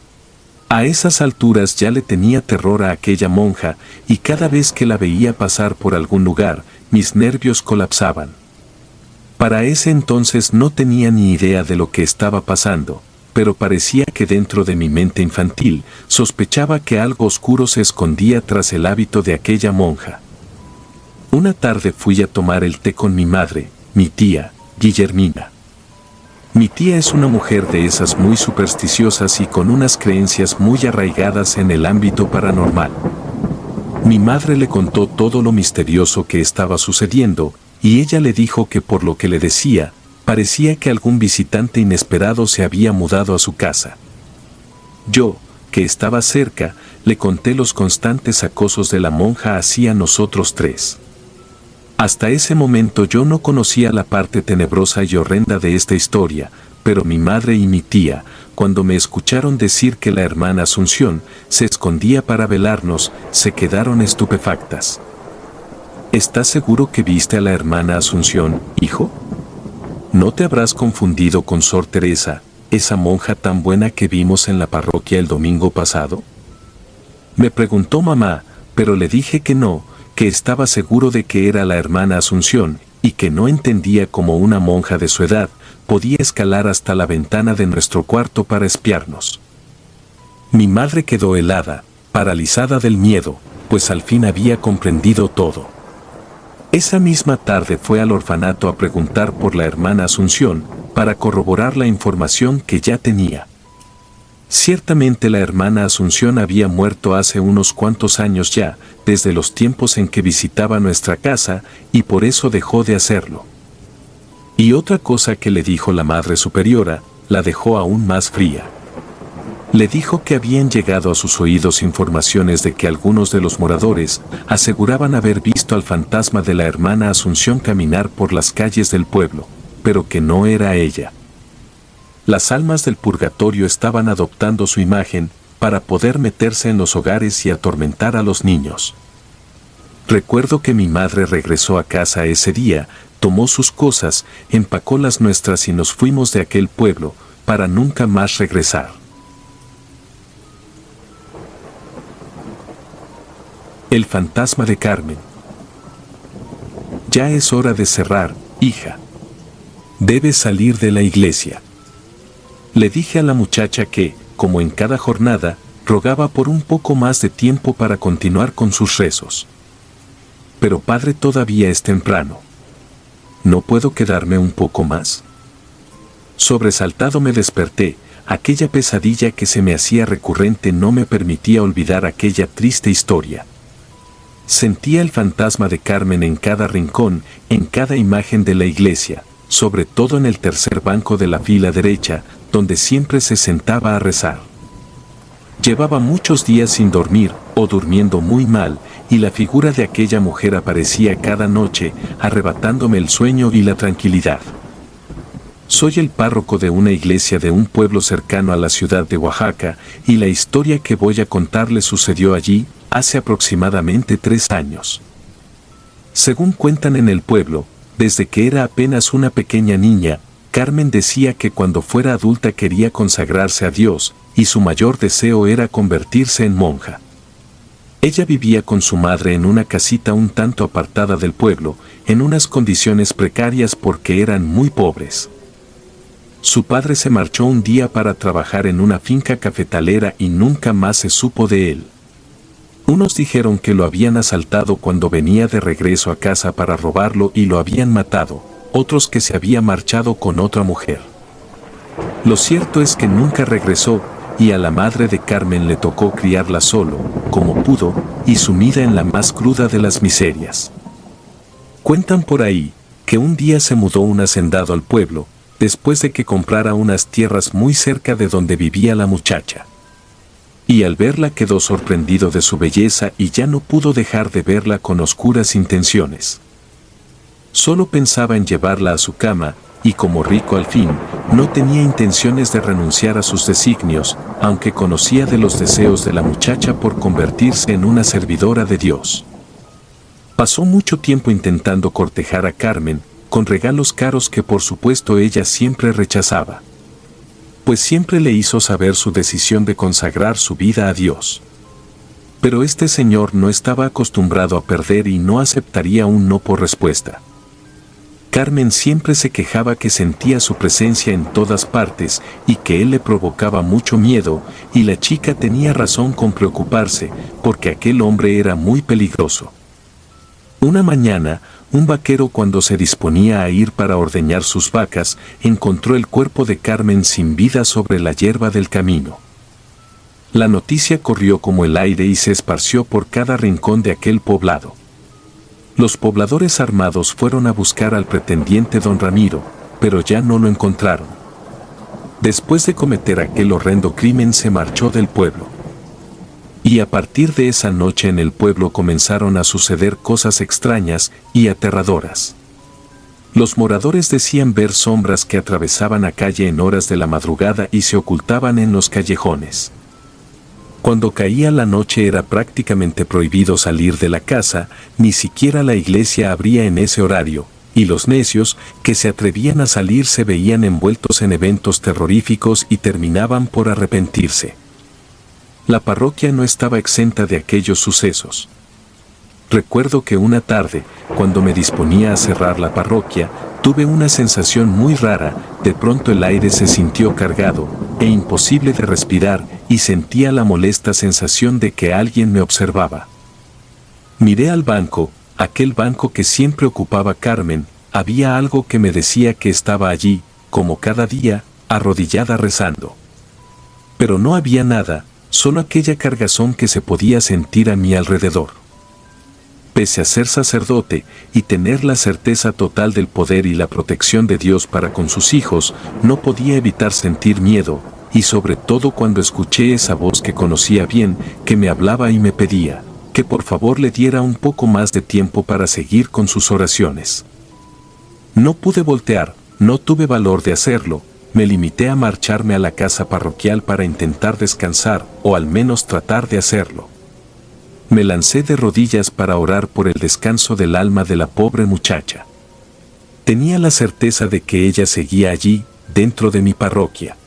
[SPEAKER 1] A esas alturas ya le tenía terror a aquella monja, y cada vez que la veía pasar por algún lugar, mis nervios colapsaban. Para ese entonces no tenía ni idea de lo que estaba pasando, pero parecía que dentro de mi mente infantil sospechaba que algo oscuro se escondía tras el hábito de aquella monja. Una tarde fui a tomar el té con mi madre, mi tía, Guillermina. Mi tía es una mujer de esas muy supersticiosas y con unas creencias muy arraigadas en el ámbito paranormal. Mi madre le contó todo lo misterioso que estaba sucediendo, y ella le dijo que por lo que le decía, parecía que algún visitante inesperado se había mudado a su casa. Yo, que estaba cerca, le conté los constantes acosos de la monja hacia nosotros tres. Hasta ese momento yo no conocía la parte tenebrosa y horrenda de esta historia, pero mi madre y mi tía, cuando me escucharon decir que la hermana Asunción se escondía para velarnos, se quedaron estupefactas. ¿Estás seguro que viste a la hermana Asunción, hijo? ¿No te habrás confundido con Sor Teresa, esa monja tan buena que vimos en la parroquia el domingo pasado? Me preguntó mamá, pero le dije que no, que estaba seguro de que era la hermana Asunción, y que no entendía cómo una monja de su edad podía escalar hasta la ventana de nuestro cuarto para espiarnos. Mi madre quedó helada, paralizada del miedo, pues al fin había comprendido todo. Esa misma tarde fue al orfanato a preguntar por la hermana Asunción, para corroborar la información que ya tenía. Ciertamente la hermana Asunción había muerto hace unos cuantos años ya, desde los tiempos en que visitaba nuestra casa, y por eso dejó de hacerlo. Y otra cosa que le dijo la Madre Superiora, la dejó aún más fría. Le dijo que habían llegado a sus oídos informaciones de que algunos de los moradores aseguraban haber visto al fantasma de la hermana Asunción caminar por las calles del pueblo, pero que no era ella. Las almas del purgatorio estaban adoptando su imagen, para poder meterse en los hogares y atormentar a los niños. Recuerdo que mi madre regresó a casa ese día, tomó sus cosas, empacó las nuestras y nos fuimos de aquel pueblo, para nunca más regresar. El fantasma de Carmen. Ya es hora de cerrar, hija. Debes salir de la iglesia. Le dije a la muchacha que, como en cada jornada, rogaba por un poco más de tiempo para continuar con sus rezos. Pero padre, todavía es temprano. ¿No puedo quedarme un poco más? Sobresaltado me desperté. Aquella pesadilla que se me hacía recurrente no me permitía olvidar aquella triste historia. Sentía el fantasma de Carmen en cada rincón, en cada imagen de la iglesia, sobre todo en el tercer banco de la fila derecha, donde siempre se sentaba a rezar. Llevaba muchos días sin dormir, o durmiendo muy mal, y la figura de aquella mujer aparecía cada noche, arrebatándome el sueño y la tranquilidad. Soy el párroco de una iglesia de un pueblo cercano a la ciudad de Oaxaca, y la historia que voy a contarles sucedió allí, hace aproximadamente tres años. Según cuentan en el pueblo, desde que era apenas una pequeña niña, Carmen decía que cuando fuera adulta quería consagrarse a Dios, y su mayor deseo era convertirse en monja. Ella vivía con su madre en una casita un tanto apartada del pueblo, en unas condiciones precarias porque eran muy pobres. Su padre se marchó un día para trabajar en una finca cafetalera y nunca más se supo de él. Unos dijeron que lo habían asaltado cuando venía de regreso a casa para robarlo y lo habían matado, otros que se había marchado con otra mujer. Lo cierto es que nunca regresó, y a la madre de Carmen le tocó criarla solo, como pudo, y sumida en la más cruda de las miserias. Cuentan por ahí, que un día se mudó un hacendado al pueblo, después de que comprara unas tierras muy cerca de donde vivía la muchacha. Y al verla quedó sorprendido de su belleza y ya no pudo dejar de verla con oscuras intenciones. Solo pensaba en llevarla a su cama, y como rico al fin, no tenía intenciones de renunciar a sus designios, aunque conocía de los deseos de la muchacha por convertirse en una servidora de Dios. Pasó mucho tiempo intentando cortejar a Carmen, con regalos caros que por supuesto ella siempre rechazaba. Pues siempre le hizo saber su decisión de consagrar su vida a Dios. Pero este señor no estaba acostumbrado a perder y no aceptaría un no por respuesta. Carmen siempre se quejaba que sentía su presencia en todas partes y que él le provocaba mucho miedo, y la chica tenía razón con preocuparse, porque aquel hombre era muy peligroso. Una mañana, un vaquero, cuando se disponía a ir para ordeñar sus vacas, encontró el cuerpo de Carmen sin vida sobre la hierba del camino. La noticia corrió como el aire y se esparció por cada rincón de aquel poblado. Los pobladores armados fueron a buscar al pretendiente don Ramiro, pero ya no lo encontraron. Después de cometer aquel horrendo crimen se marchó del pueblo. Y a partir de esa noche en el pueblo comenzaron a suceder cosas extrañas y aterradoras. Los moradores decían ver sombras que atravesaban la calle en horas de la madrugada y se ocultaban en los callejones. Cuando caía la noche era prácticamente prohibido salir de la casa, ni siquiera la iglesia abría en ese horario, y los necios que se atrevían a salir se veían envueltos en eventos terroríficos y terminaban por arrepentirse. La parroquia no estaba exenta de aquellos sucesos. Recuerdo que una tarde, cuando me disponía a cerrar la parroquia, tuve una sensación muy rara. De pronto el aire se sintió cargado e imposible de respirar, y sentía la molesta sensación de que alguien me observaba. Miré al banco, aquel banco que siempre ocupaba Carmen. Había algo que me decía que estaba allí, como cada día, arrodillada rezando. Pero no había nada, solo aquella cargazón que se podía sentir a mi alrededor. Pese a ser sacerdote y tener la certeza total del poder y la protección de Dios para con sus hijos, no podía evitar sentir miedo, y sobre todo cuando escuché esa voz que conocía bien, que me hablaba y me pedía que por favor le diera un poco más de tiempo para seguir con sus oraciones. No pude voltear, no tuve valor de hacerlo. me limité a marcharme a la casa parroquial para intentar descansar, o al menos tratar de hacerlo. Me lancé de rodillas para orar por el descanso del alma de la pobre muchacha. Tenía la certeza de que ella seguía allí, dentro de mi parroquia.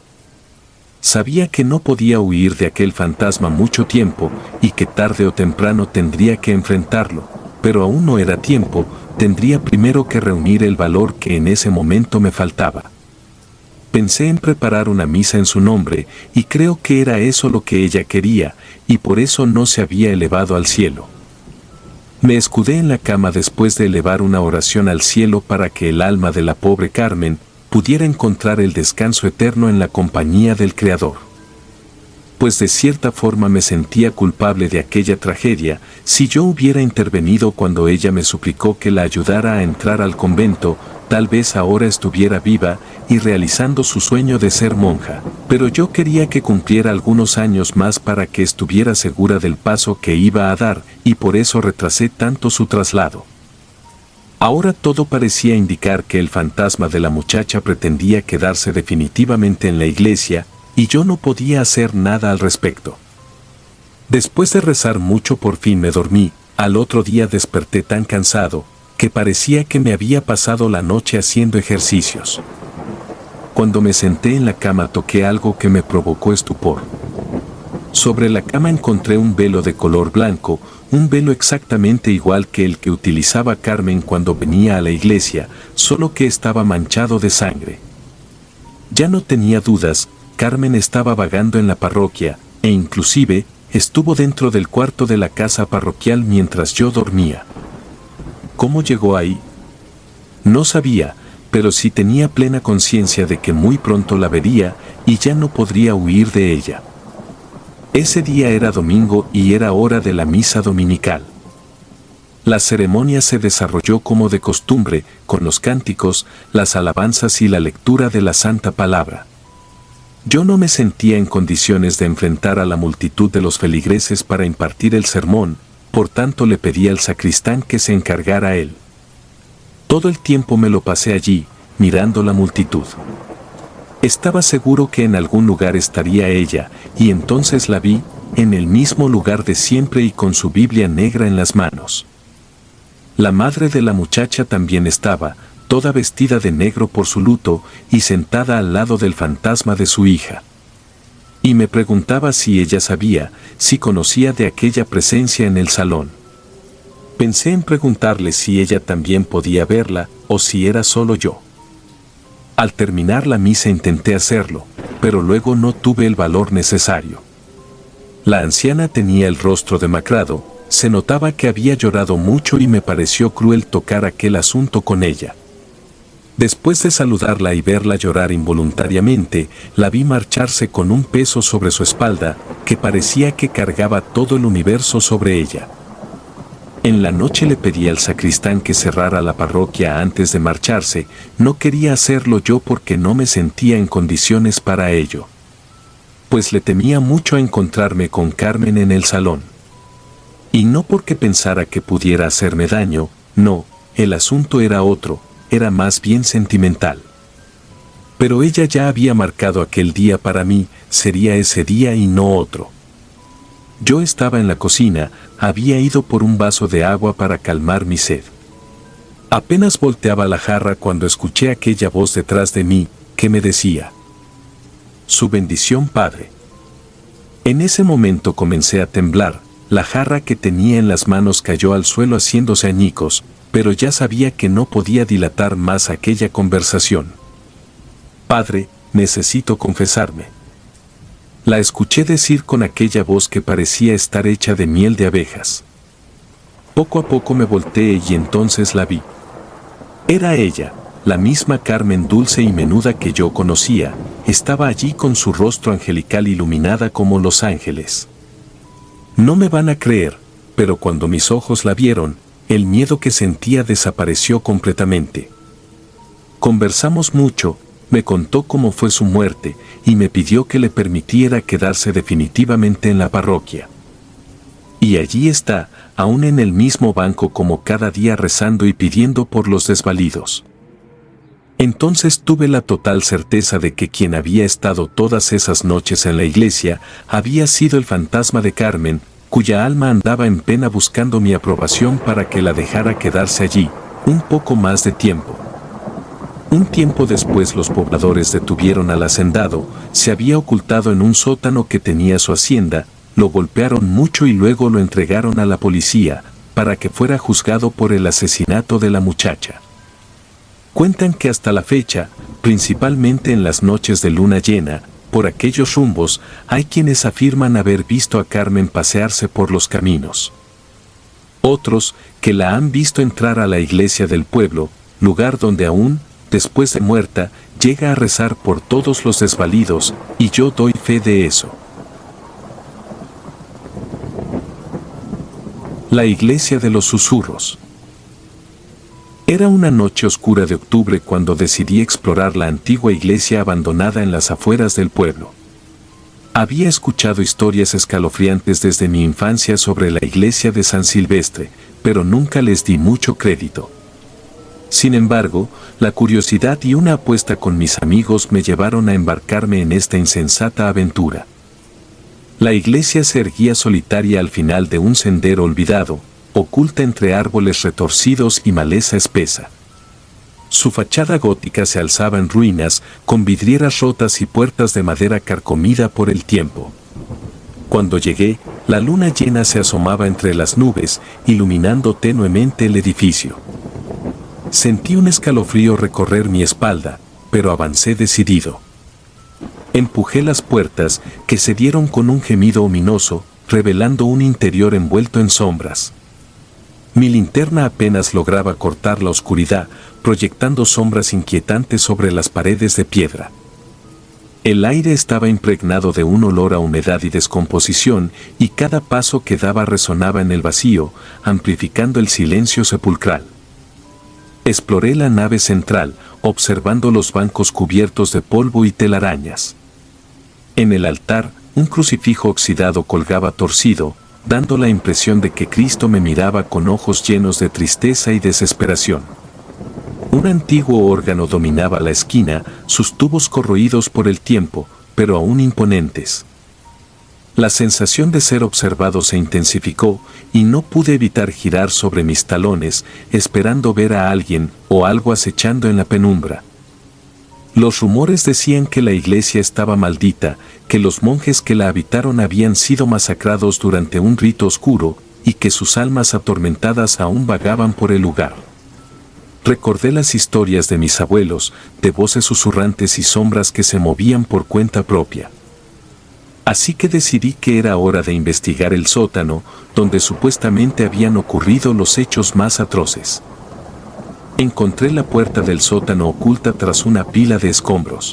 [SPEAKER 1] Sabía que no podía huir de aquel fantasma mucho tiempo y que tarde o temprano tendría que enfrentarlo, pero aún no era tiempo, tendría primero que reunir el valor que en ese momento me faltaba. Pensé en preparar una misa en su nombre, y creo que era eso lo que ella quería, y por eso no se había elevado al cielo. Me escudé en la cama después de elevar una oración al cielo para que el alma de la pobre Carmen pudiera encontrar el descanso eterno en la compañía del Creador. Pues de cierta forma me sentía culpable de aquella tragedia. Si yo hubiera intervenido cuando ella me suplicó que la ayudara a entrar al convento, tal vez ahora estuviera viva y realizando su sueño de ser monja, pero yo quería que cumpliera algunos años más para que estuviera segura del paso que iba a dar, y por eso retrasé tanto su traslado. Ahora todo parecía indicar que el fantasma de la muchacha pretendía quedarse definitivamente en la iglesia, y yo no podía hacer nada al respecto. Después de rezar mucho por fin me dormí. Al otro día desperté tan cansado, que parecía que me había pasado la noche haciendo ejercicios. Cuando me senté en la cama toqué algo que me provocó estupor. Sobre la cama encontré un velo de color blanco, un velo exactamente igual que el que utilizaba Carmen cuando venía a la iglesia, solo que estaba manchado de sangre. Ya no tenía dudas, Carmen estaba vagando en la parroquia, e inclusive, estuvo dentro del cuarto de la casa parroquial mientras yo dormía. ¿Cómo llegó ahí? No sabía, pero sí tenía plena conciencia de que muy pronto la vería y ya no podría huir de ella. Ese día era domingo y era hora de la misa dominical. La ceremonia se desarrolló como de costumbre, con los cánticos, las alabanzas y la lectura de la Santa Palabra. Yo no me sentía en condiciones de enfrentar a la multitud de los feligreses para impartir el sermón, por tanto le pedí al sacristán que se encargara él. Todo el tiempo me lo pasé allí, mirando la multitud. Estaba seguro que en algún lugar estaría ella, y entonces la vi, en el mismo lugar de siempre y con su Biblia negra en las manos. La madre de la muchacha también estaba, toda vestida de negro por su luto, y sentada al lado del fantasma de su hija. Y me preguntaba si ella sabía, si conocía de aquella presencia en el salón. Pensé en preguntarle si ella también podía verla, o si era solo yo. Al terminar la misa intenté hacerlo, pero luego no tuve el valor necesario. La anciana tenía el rostro demacrado, se notaba que había llorado mucho y me pareció cruel tocar aquel asunto con ella. Después de saludarla y verla llorar involuntariamente, la vi marcharse con un peso sobre su espalda, que parecía que cargaba todo el universo sobre ella. En la noche le pedí al sacristán que cerrara la parroquia antes de marcharse. No quería hacerlo yo porque no me sentía en condiciones para ello. Pues le temía mucho a encontrarme con Carmen en el salón. Y no porque pensara que pudiera hacerme daño, no, el asunto era otro. Era más bien sentimental. Pero ella ya había marcado aquel día para mí, sería ese día y no otro. Yo estaba en la cocina, había ido por un vaso de agua para calmar mi sed. Apenas volteaba la jarra cuando escuché aquella voz detrás de mí, que me decía: «Su bendición, Padre». En ese momento comencé a temblar, la jarra que tenía en las manos cayó al suelo haciéndose añicos, pero ya sabía que no podía dilatar más aquella conversación. «Padre, necesito confesarme». La escuché decir con aquella voz que parecía estar hecha de miel de abejas. Poco a poco me volteé y entonces la vi. Era ella, la misma Carmen dulce y menuda que yo conocía, estaba allí con su rostro angelical iluminada como los ángeles. No me van a creer, pero cuando mis ojos la vieron, el miedo que sentía desapareció completamente. Conversamos mucho, me contó cómo fue su muerte y me pidió que le permitiera quedarse definitivamente en la parroquia. Y allí está, aún en el mismo banco como cada día rezando y pidiendo por los desvalidos. Entonces tuve la total certeza de que quien había estado todas esas noches en la iglesia había sido el fantasma de Carmen, cuya alma andaba en pena buscando mi aprobación para que la dejara quedarse allí, un poco más de tiempo. Un tiempo después los pobladores detuvieron al hacendado, se había ocultado en un sótano que tenía su hacienda, lo golpearon mucho y luego lo entregaron a la policía, para que fuera juzgado por el asesinato de la muchacha. Cuentan que hasta la fecha, principalmente en las noches de luna llena, por aquellos rumbos, hay quienes afirman haber visto a Carmen pasearse por los caminos. Otros, que la han visto entrar a la iglesia del pueblo, lugar donde aún, después de muerta, llega a rezar por todos los desvalidos, y yo doy fe de eso. La iglesia de los susurros. Era una noche oscura de octubre cuando decidí explorar la antigua iglesia abandonada en las afueras del pueblo. Había escuchado historias escalofriantes desde mi infancia sobre la iglesia de San Silvestre, pero nunca les di mucho crédito. Sin embargo, la curiosidad y una apuesta con mis amigos me llevaron a embarcarme en esta insensata aventura. La iglesia se erguía solitaria al final de un sendero olvidado, oculta entre árboles retorcidos y maleza espesa. Su fachada gótica se alzaba en ruinas, con vidrieras rotas y puertas de madera carcomida por el tiempo. Cuando llegué, la luna llena se asomaba entre las nubes, iluminando tenuemente el edificio. Sentí un escalofrío recorrer mi espalda, pero avancé decidido. Empujé las puertas, que se dieron con un gemido ominoso, revelando un interior envuelto en sombras. Mi linterna apenas lograba cortar la oscuridad, proyectando sombras inquietantes sobre las paredes de piedra. El aire estaba impregnado de un olor a humedad y descomposición, y cada paso que daba resonaba en el vacío, amplificando el silencio sepulcral. Exploré la nave central, observando los bancos cubiertos de polvo y telarañas. En el altar, un crucifijo oxidado colgaba torcido, dando la impresión de que Cristo me miraba con ojos llenos de tristeza y desesperación. Un antiguo órgano dominaba la esquina, sus tubos corroídos por el tiempo, pero aún imponentes. La sensación de ser observado se intensificó, y no pude evitar girar sobre mis talones, esperando ver a alguien o algo acechando en la penumbra. Los rumores decían que la iglesia estaba maldita, que los monjes que la habitaron habían sido masacrados durante un rito oscuro, y que sus almas atormentadas aún vagaban por el lugar. Recordé las historias de mis abuelos, de voces susurrantes y sombras que se movían por cuenta propia. Así que decidí que era hora de investigar el sótano, donde supuestamente habían ocurrido los hechos más atroces. Encontré la puerta del sótano oculta tras una pila de escombros.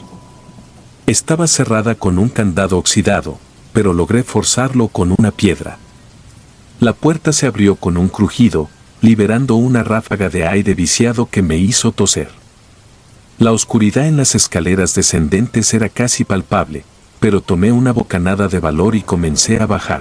[SPEAKER 1] Estaba cerrada con un candado oxidado, pero logré forzarlo con una piedra. La puerta se abrió con un crujido, liberando una ráfaga de aire viciado que me hizo toser. La oscuridad en las escaleras descendentes era casi palpable, pero tomé una bocanada de valor y comencé a bajar.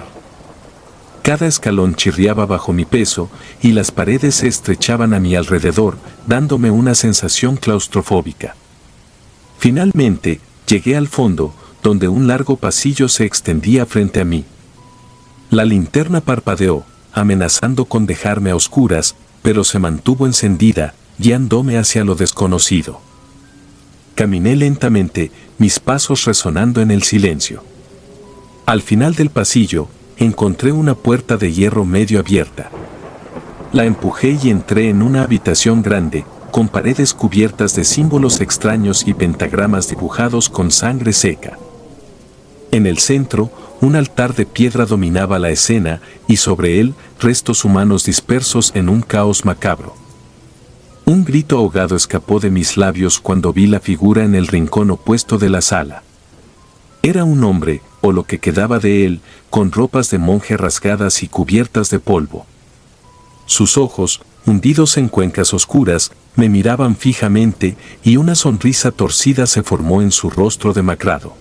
[SPEAKER 1] Cada escalón chirriaba bajo mi peso, y las paredes se estrechaban a mi alrededor, dándome una sensación claustrofóbica. Finalmente, llegué al fondo, donde un largo pasillo se extendía frente a mí. La linterna parpadeó, amenazando con dejarme a oscuras, pero se mantuvo encendida, guiándome hacia lo desconocido. Caminé lentamente, mis pasos resonando en el silencio. Al final del pasillo, encontré una puerta de hierro medio abierta. La empujé y entré en una habitación grande, con paredes cubiertas de símbolos extraños y pentagramas dibujados con sangre seca. En el centro, un altar de piedra dominaba la escena, y sobre él, restos humanos dispersos en un caos macabro. Un grito ahogado escapó de mis labios cuando vi la figura en el rincón opuesto de la sala. Era un hombre, o lo que quedaba de él, con ropas de monje rasgadas y cubiertas de polvo. Sus ojos, hundidos en cuencas oscuras, me miraban fijamente, y una sonrisa torcida se formó en su rostro demacrado.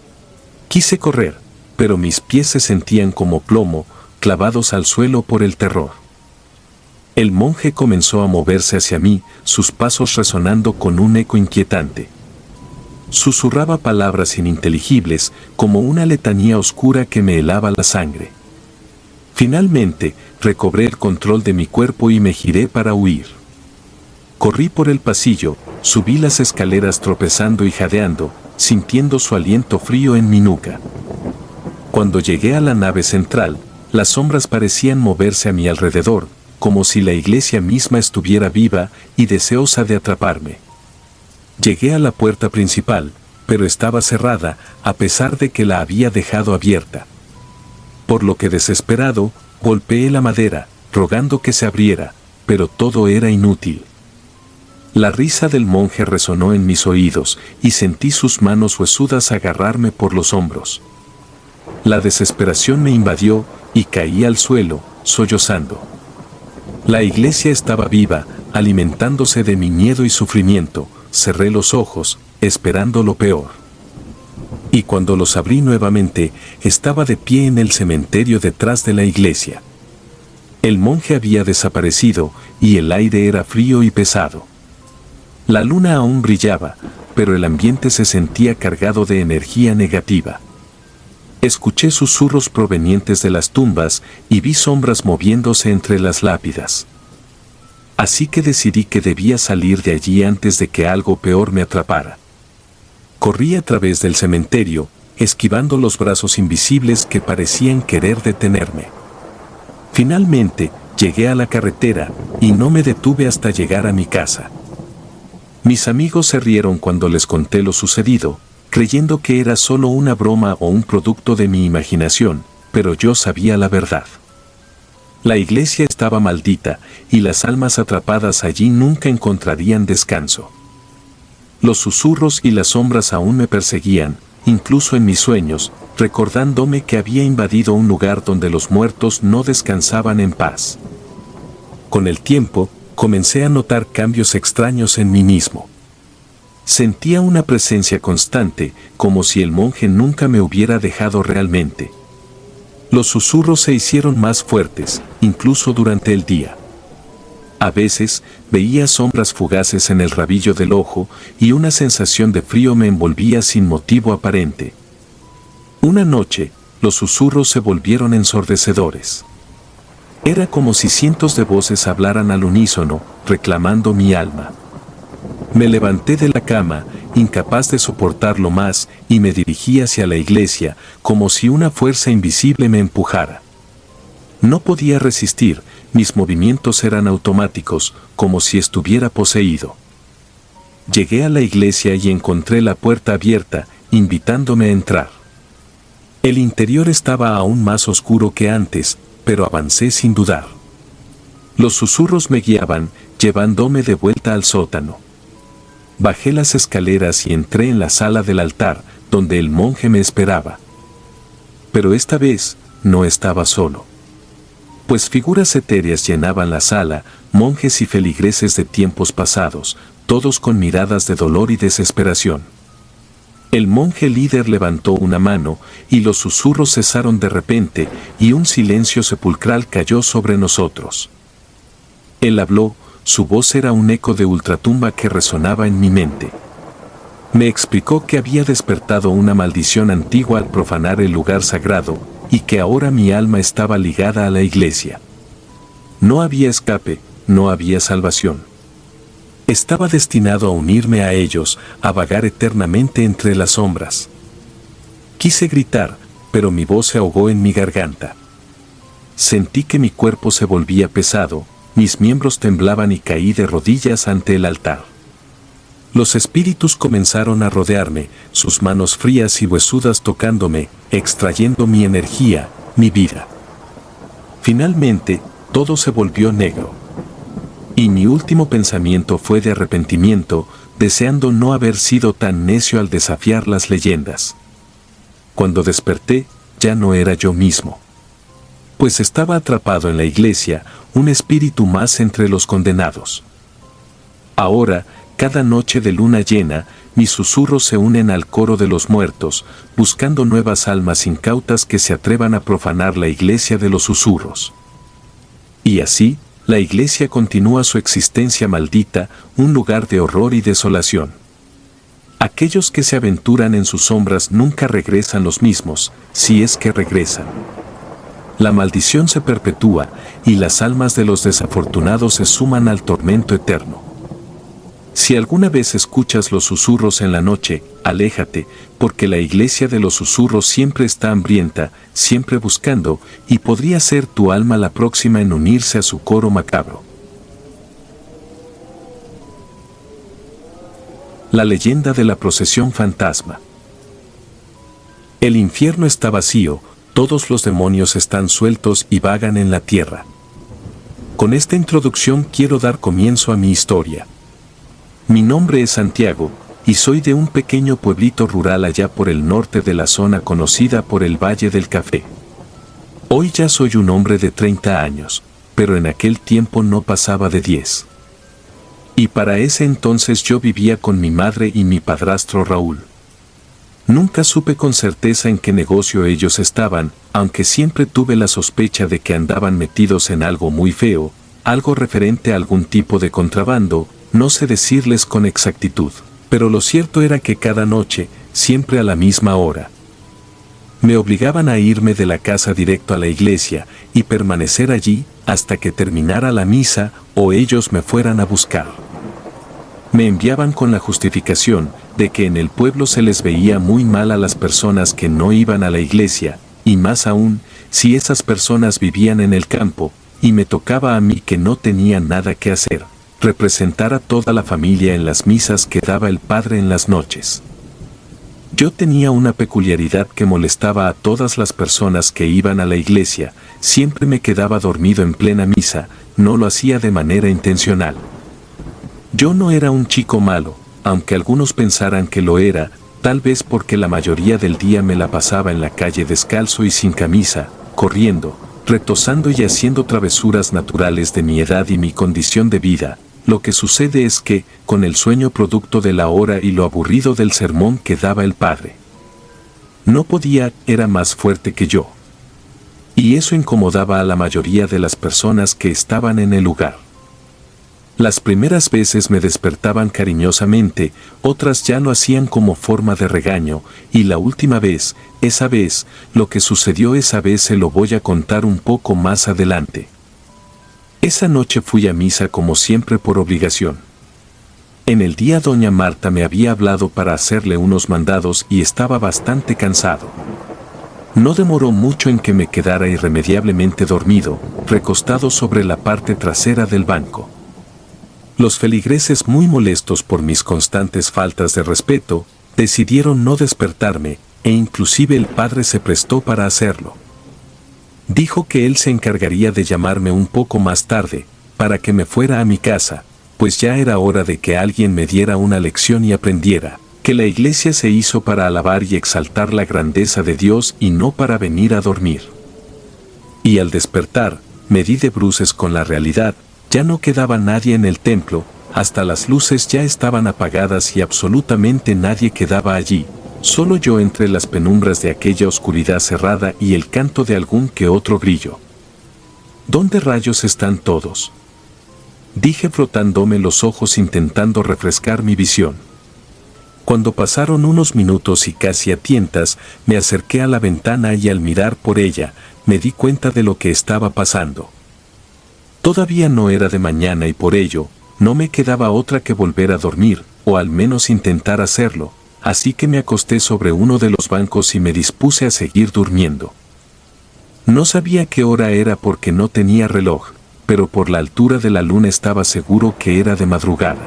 [SPEAKER 1] Quise correr, pero mis pies se sentían como plomo, clavados al suelo por el terror. El monje comenzó a moverse hacia mí, sus pasos resonando con un eco inquietante. Susurraba palabras ininteligibles, como una letanía oscura que me helaba la sangre. Finalmente, recobré el control de mi cuerpo y me giré para huir. Corrí por el pasillo, subí las escaleras tropezando y jadeando, sintiendo su aliento frío en mi nuca. Cuando llegué a la nave central, las sombras parecían moverse a mi alrededor, como si la iglesia misma estuviera viva y deseosa de atraparme. Llegué a la puerta principal, pero estaba cerrada, a pesar de que la había dejado abierta. Por lo que desesperado, golpeé la madera, rogando que se abriera, pero todo era inútil. La risa del monje resonó en mis oídos y sentí sus manos huesudas agarrarme por los hombros. La desesperación me invadió y caí al suelo, sollozando. La iglesia estaba viva, alimentándose de mi miedo y sufrimiento. Cerré los ojos, esperando lo peor. Y cuando los abrí nuevamente, estaba de pie en el cementerio detrás de la iglesia. El monje había desaparecido y el aire era frío y pesado. La luna aún brillaba, pero el ambiente se sentía cargado de energía negativa. Escuché susurros provenientes de las tumbas y vi sombras moviéndose entre las lápidas. Así que decidí que debía salir de allí antes de que algo peor me atrapara. Corrí a través del cementerio, esquivando los brazos invisibles que parecían querer detenerme. Finalmente, llegué a la carretera y no me detuve hasta llegar a mi casa. Mis amigos se rieron cuando les conté lo sucedido, creyendo que era solo una broma o un producto de mi imaginación, pero yo sabía la verdad. La iglesia estaba maldita y las almas atrapadas allí nunca encontrarían descanso. Los susurros y las sombras aún me perseguían, incluso en mis sueños, recordándome que había invadido un lugar donde los muertos no descansaban en paz. Con el tiempo, comencé a notar cambios extraños en mí mismo. Sentía una presencia constante, como si el monje nunca me hubiera dejado realmente. Los susurros se hicieron más fuertes, incluso durante el día. A veces, veía sombras fugaces en el rabillo del ojo y una sensación de frío me envolvía sin motivo aparente. Una noche, los susurros se volvieron ensordecedores. Era como si cientos de voces hablaran al unísono, reclamando mi alma. Me levanté de la cama, incapaz de soportarlo más, y me dirigí hacia la iglesia, como si una fuerza invisible me empujara. No podía resistir, mis movimientos eran automáticos, como si estuviera poseído. Llegué a la iglesia y encontré la puerta abierta, invitándome a entrar. El interior estaba aún más oscuro que antes, pero avancé sin dudar. Los susurros me guiaban, llevándome de vuelta al sótano. Bajé las escaleras y entré en la sala del altar, donde el monje me esperaba. Pero esta vez, no estaba solo. Pues figuras etéreas llenaban la sala, monjes y feligreses de tiempos pasados, todos con miradas de dolor y desesperación. El monje líder levantó una mano, y los susurros cesaron de repente, y un silencio sepulcral cayó sobre nosotros. Él habló, su voz era un eco de ultratumba que resonaba en mi mente. Me explicó que había despertado una maldición antigua al profanar el lugar sagrado, y que ahora mi alma estaba ligada a la iglesia. No había escape, no había salvación. Estaba destinado a unirme a ellos, a vagar eternamente entre las sombras. Quise gritar, pero mi voz se ahogó en mi garganta. Sentí que mi cuerpo se volvía pesado, mis miembros temblaban y caí de rodillas ante el altar. Los espíritus comenzaron a rodearme, sus manos frías y huesudas tocándome, extrayendo mi energía, mi vida. Finalmente, todo se volvió negro. Y mi último pensamiento fue de arrepentimiento, deseando no haber sido tan necio al desafiar las leyendas. Cuando desperté, ya no era yo mismo. Pues estaba atrapado en la iglesia, un espíritu más entre los condenados. Ahora, cada noche de luna llena, mis susurros se unen al coro de los muertos, buscando nuevas almas incautas que se atrevan a profanar la iglesia de los susurros. Y así, La iglesia continúa su existencia maldita, un lugar de horror y desolación. Aquellos que se aventuran en sus sombras nunca regresan los mismos, si es que regresan. La maldición se perpetúa, y las almas de los desafortunados se suman al tormento eterno. Si alguna vez escuchas los susurros en la noche, aléjate, porque la iglesia de los susurros siempre está hambrienta, siempre buscando, y podría ser tu alma la próxima en unirse a su coro macabro. La leyenda de la procesión fantasma. El infierno está vacío, todos los demonios están sueltos y vagan en la tierra. Con esta introducción quiero dar comienzo a mi historia. Mi nombre es Santiago, y soy de un pequeño pueblito rural allá por el norte de la zona conocida por el Valle del Café. Hoy ya soy un hombre de treinta años, pero en aquel tiempo no pasaba de diez. Y para ese entonces yo vivía con mi madre y mi padrastro Raúl. Nunca supe con certeza en qué negocio ellos estaban, aunque siempre tuve la sospecha de que andaban metidos en algo muy feo, algo referente a algún tipo de contrabando. No sé decirles con exactitud, pero lo cierto era que cada noche, siempre a la misma hora, me obligaban a irme de la casa directo a la iglesia y permanecer allí hasta que terminara la misa o ellos me fueran a buscar. Me enviaban con la justificación de que en el pueblo se les veía muy mal a las personas que no iban a la iglesia, y más aún, si esas personas vivían en el campo, y me tocaba a mí que no tenía nada que hacer, representar a toda la familia en las misas que daba el padre en las noches. Yo tenía una peculiaridad que molestaba a todas las personas que iban a la iglesia, siempre me quedaba dormido en plena misa, no lo hacía de manera intencional. Yo no era un chico malo, aunque algunos pensaran que lo era, tal vez porque la mayoría del día me la pasaba en la calle descalzo y sin camisa, corriendo, retosando y haciendo travesuras naturales de mi edad y mi condición de vida. Lo que sucede es que, con el sueño producto de la hora y lo aburrido del sermón que daba el padre, no podía, era más fuerte que yo. Y eso incomodaba a la mayoría de las personas que estaban en el lugar. Las primeras veces me despertaban cariñosamente, otras ya lo hacían como forma de regaño, y la última vez, esa vez, lo que sucedió esa vez se lo voy a contar un poco más adelante. Esa noche fui a misa como siempre por obligación. En el día doña Marta me había hablado para hacerle unos mandados y estaba bastante cansado. No demoró mucho en que me quedara irremediablemente dormido, recostado sobre la parte trasera del banco. Los feligreses, muy molestos por mis constantes faltas de respeto, decidieron no despertarme, e inclusive el padre se prestó para hacerlo. Dijo que él se encargaría de llamarme un poco más tarde, para que me fuera a mi casa, pues ya era hora de que alguien me diera una lección y aprendiera que la iglesia se hizo para alabar y exaltar la grandeza de Dios y no para venir a dormir. Y al despertar, me di de bruces con la realidad, ya no quedaba nadie en el templo, hasta las luces ya estaban apagadas y absolutamente nadie quedaba allí. Solo yo entre las penumbras de aquella oscuridad cerrada y el canto de algún que otro grillo. ¿Dónde rayos están todos?, dije frotándome los ojos intentando refrescar mi visión. Cuando pasaron unos minutos y casi a tientas, me acerqué a la ventana y al mirar por ella, me di cuenta de lo que estaba pasando. Todavía no era de mañana y por ello, no me quedaba otra que volver a dormir, o al menos intentar hacerlo. Así que me acosté sobre uno de los bancos y me dispuse a seguir durmiendo. No sabía qué hora era porque no tenía reloj, pero por la altura de la luna estaba seguro que era de madrugada.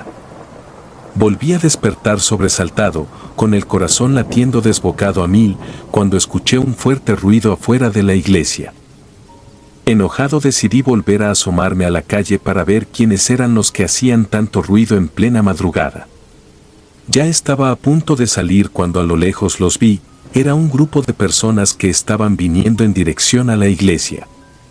[SPEAKER 1] Volví a despertar sobresaltado, con el corazón latiendo desbocado a mil, cuando escuché un fuerte ruido afuera de la iglesia. Enojado decidí volver a asomarme a la calle para ver quiénes eran los que hacían tanto ruido en plena madrugada. Ya estaba a punto de salir cuando a lo lejos los vi, era un grupo de personas que estaban viniendo en dirección a la iglesia.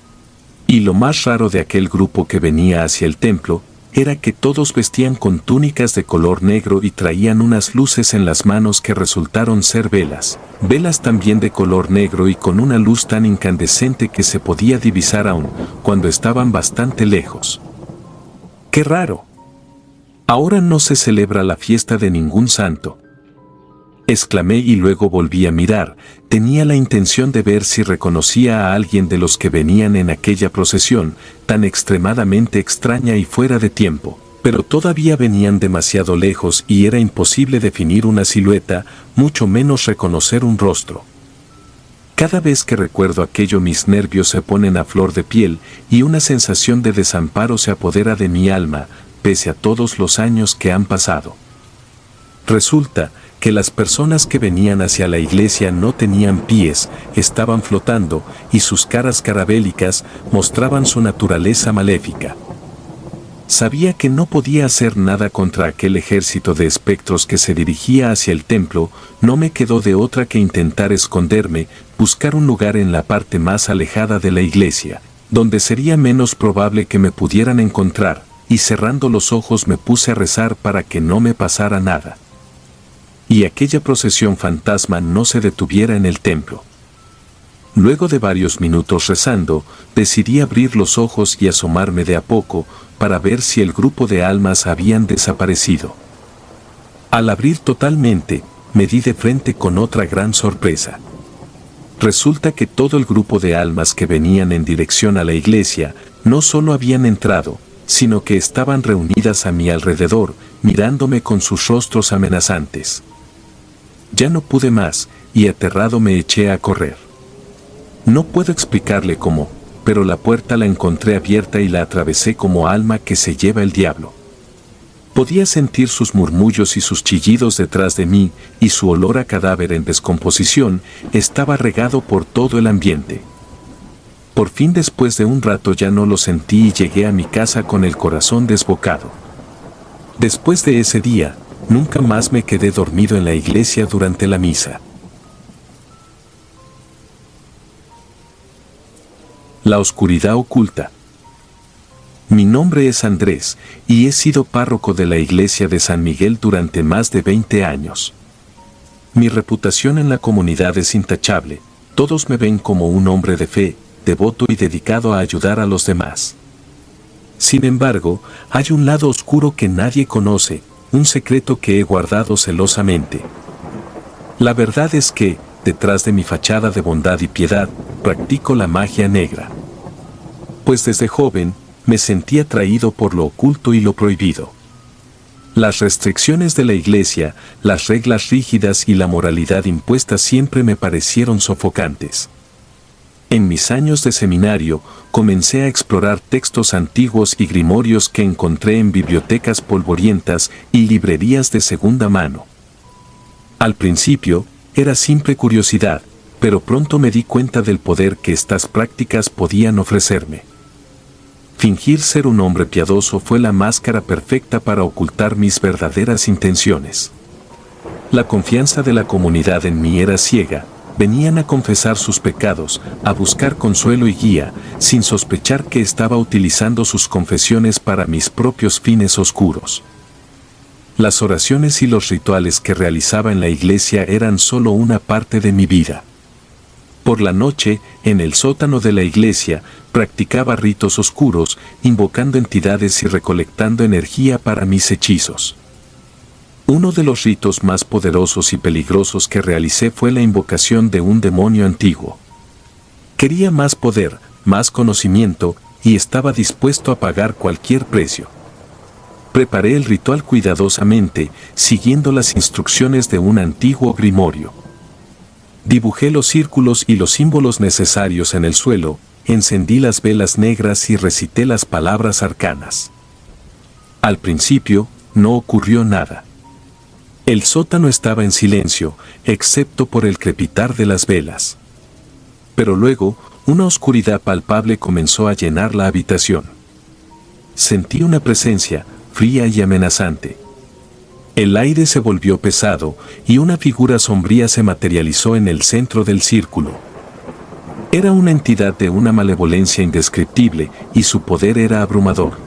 [SPEAKER 1] Y lo más raro de aquel grupo que venía hacia el templo, era que todos vestían con túnicas de color negro y traían unas luces en las manos que resultaron ser velas. Velas también de color negro y con una luz tan incandescente que se podía divisar aún cuando estaban bastante lejos. ¡Qué raro! Ahora no se celebra la fiesta de ningún santo. Exclamé y luego volví a mirar. Tenía la intención de ver si reconocía a alguien de los que venían en aquella procesión, tan extremadamente extraña y fuera de tiempo, pero todavía venían demasiado lejos y era imposible definir una silueta, mucho menos reconocer un rostro. Cada vez que recuerdo aquello mis nervios se ponen a flor de piel y una sensación de desamparo se apodera de mi alma, pese a todos los años que han pasado. Resulta que las personas que venían hacia la iglesia no tenían pies, estaban flotando, y sus caras carabélicas mostraban su naturaleza maléfica. Sabía que no podía hacer nada contra aquel ejército de espectros que se dirigía hacia el templo, no me quedó de otra que intentar esconderme, buscar un lugar en la parte más alejada de la iglesia, donde sería menos probable que me pudieran encontrar, y cerrando los ojos me puse a rezar para que no me pasara nada. Y aquella procesión fantasma no se detuviera en el templo. Luego de varios minutos rezando, decidí abrir los ojos y asomarme de a poco para ver si el grupo de almas habían desaparecido. Al abrir totalmente, me di de frente con otra gran sorpresa. Resulta que todo el grupo de almas que venían en dirección a la iglesia no solo habían entrado, sino que estaban reunidas a mi alrededor, mirándome con sus rostros amenazantes. Ya no pude más, y aterrado me eché a correr. No puedo explicarle cómo, pero la puerta la encontré abierta y la atravesé como alma que se lleva el diablo. Podía sentir sus murmullos y sus chillidos detrás de mí, y su olor a cadáver en descomposición estaba regado por todo el ambiente. Por fin después de un rato ya no lo sentí y llegué a mi casa con el corazón desbocado. Después de ese día, nunca más me quedé dormido en la iglesia durante la misa. La oscuridad oculta. Mi nombre es Andrés, y he sido párroco de la iglesia de San Miguel durante más de veinte años. Mi reputación en la comunidad es intachable, todos me ven como un hombre de fe, devoto y dedicado a ayudar a los demás. Sin embargo, hay un lado oscuro que nadie conoce, un secreto que he guardado celosamente. La verdad es que, detrás de mi fachada de bondad y piedad, practico la magia negra. Pues desde joven, me sentí atraído por lo oculto y lo prohibido. Las restricciones de la iglesia, las reglas rígidas y la moralidad impuesta siempre me parecieron sofocantes. En mis años de seminario, comencé a explorar textos antiguos y grimorios que encontré en bibliotecas polvorientas y librerías de segunda mano. Al principio, era simple curiosidad, pero pronto me di cuenta del poder que estas prácticas podían ofrecerme. Fingir ser un hombre piadoso fue la máscara perfecta para ocultar mis verdaderas intenciones. La confianza de la comunidad en mí era ciega. Venían a confesar sus pecados, a buscar consuelo y guía, sin sospechar que estaba utilizando sus confesiones para mis propios fines oscuros. Las oraciones y los rituales que realizaba en la iglesia eran solo una parte de mi vida. Por la noche, en el sótano de la iglesia, practicaba ritos oscuros, invocando entidades y recolectando energía para mis hechizos. Uno de los ritos más poderosos y peligrosos que realicé fue la invocación de un demonio antiguo. Quería más poder, más conocimiento, y estaba dispuesto a pagar cualquier precio. Preparé el ritual cuidadosamente, siguiendo las instrucciones de un antiguo grimorio. Dibujé los círculos y los símbolos necesarios en el suelo, encendí las velas negras y recité las palabras arcanas. Al principio, no ocurrió nada. El sótano estaba en silencio, excepto por el crepitar de las velas. Pero luego, una oscuridad palpable comenzó a llenar la habitación. Sentí una presencia, fría y amenazante. El aire se volvió pesado, y una figura sombría se materializó en el centro del círculo. Era una entidad de una malevolencia indescriptible, y su poder era abrumador.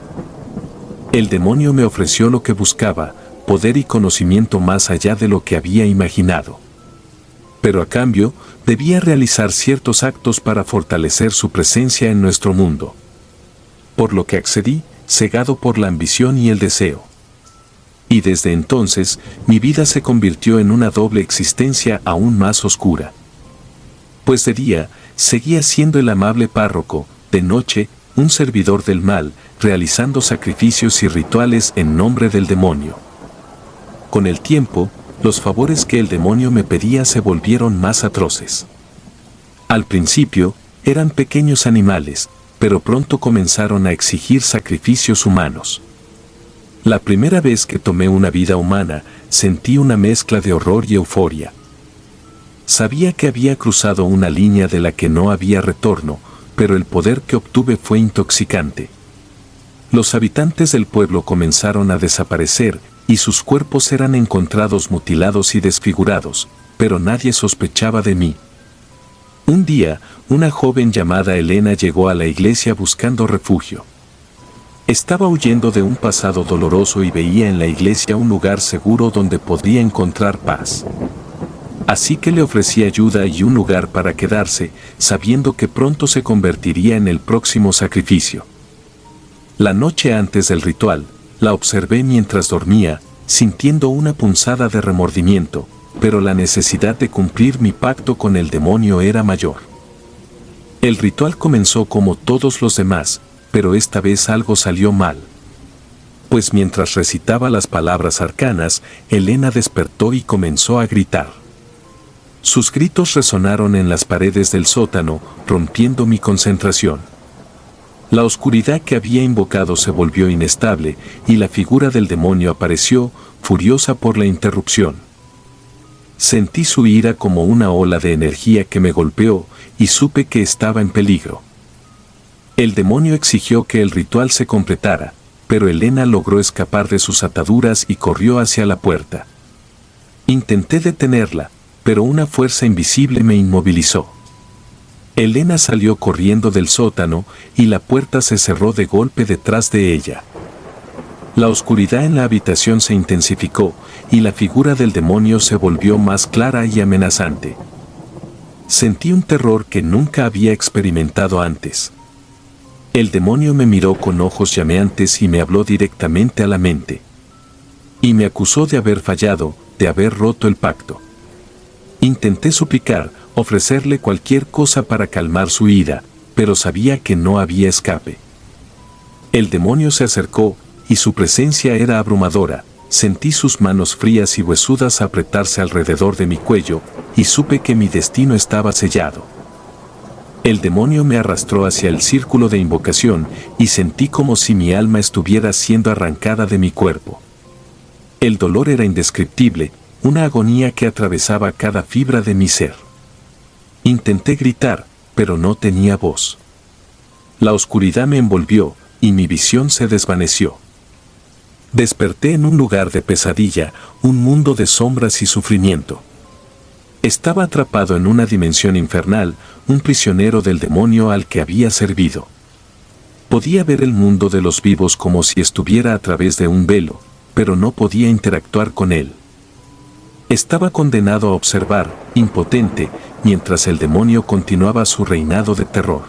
[SPEAKER 1] El demonio me ofreció lo que buscaba, poder y conocimiento más allá de lo que había imaginado. pero a cambio debía realizar ciertos actos para fortalecer su presencia en nuestro mundo. Por lo que accedí, cegado por la ambición y el deseo. Y desde entonces, mi vida se convirtió en una doble existencia aún más oscura. Pues de día, seguía siendo el amable párroco, de noche, un servidor del mal, realizando sacrificios y rituales en nombre del demonio. Con el tiempo, los favores que el demonio me pedía se volvieron más atroces. Al principio, eran pequeños animales, pero pronto comenzaron a exigir sacrificios humanos. La primera vez que tomé una vida humana, sentí una mezcla de horror y euforia. Sabía que había cruzado una línea de la que no había retorno, pero el poder que obtuve fue intoxicante. Los habitantes del pueblo comenzaron a desaparecer, y sus cuerpos eran encontrados mutilados y desfigurados, pero nadie sospechaba de mí. Un día, una joven llamada Elena llegó a la iglesia buscando refugio. Estaba huyendo de un pasado doloroso y veía en la iglesia un lugar seguro donde podría encontrar paz. Así que le ofrecí ayuda y un lugar para quedarse, sabiendo que pronto se convertiría en el próximo sacrificio. La noche antes del ritual, la observé mientras dormía, sintiendo una punzada de remordimiento, pero la necesidad de cumplir mi pacto con el demonio era mayor. El ritual comenzó como todos los demás, pero esta vez algo salió mal. Pues mientras recitaba las palabras arcanas, Elena despertó y comenzó a gritar. Sus gritos resonaron en las paredes del sótano, rompiendo mi concentración. La oscuridad que había invocado se volvió inestable, y la figura del demonio apareció, furiosa por la interrupción. Sentí su ira como una ola de energía que me golpeó, y supe que estaba en peligro. El demonio exigió que el ritual se completara, pero Elena logró escapar de sus ataduras y corrió hacia la puerta. Intenté detenerla, pero una fuerza invisible me inmovilizó. Elena salió corriendo del sótano y la puerta se cerró de golpe detrás de ella. La oscuridad en la habitación se intensificó y la figura del demonio se volvió más clara y amenazante. Sentí un terror que nunca había experimentado antes. El demonio me miró con ojos llameantes y me habló directamente a la mente. Y me acusó de haber fallado, de haber roto el pacto. Intenté suplicar, ofrecerle cualquier cosa para calmar su ira, pero sabía que no había escape. El demonio se acercó, y su presencia era abrumadora. Sentí sus manos frías y huesudas apretarse alrededor de mi cuello, y supe que mi destino estaba sellado. El demonio me arrastró hacia el círculo de invocación, y sentí como si mi alma estuviera siendo arrancada de mi cuerpo. El dolor era indescriptible, una agonía que atravesaba cada fibra de mi ser. Intenté gritar, pero no tenía voz. La oscuridad me envolvió, y mi visión se desvaneció. Desperté en un lugar de pesadilla, un mundo de sombras y sufrimiento. Estaba atrapado en una dimensión infernal, un prisionero del demonio al que había servido. Podía ver el mundo de los vivos como si estuviera a través de un velo, pero no podía interactuar con él. Estaba condenado a observar, impotente, mientras el demonio continuaba su reinado de terror.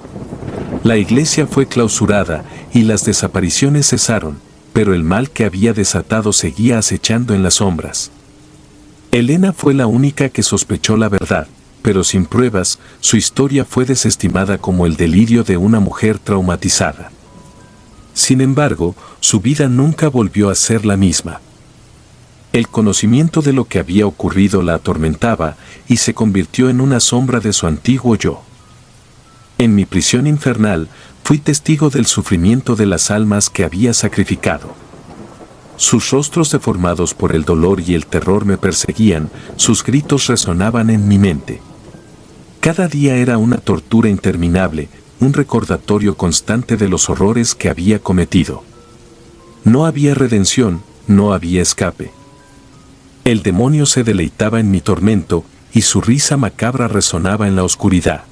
[SPEAKER 1] La iglesia fue clausurada y las desapariciones cesaron, pero el mal que había desatado seguía acechando en las sombras. Elena fue la única que sospechó la verdad, pero sin pruebas, su historia fue desestimada como el delirio de una mujer traumatizada. Sin embargo, su vida nunca volvió a ser la misma. El conocimiento de lo que había ocurrido la atormentaba y se convirtió en una sombra de su antiguo yo. En mi prisión infernal, fui testigo del sufrimiento de las almas que había sacrificado. Sus rostros deformados por el dolor y el terror me perseguían, sus gritos resonaban en mi mente. Cada día era una tortura interminable, un recordatorio constante de los horrores que había cometido. No había redención, no había escape. El demonio se deleitaba en mi tormento, y su risa macabra resonaba en la oscuridad.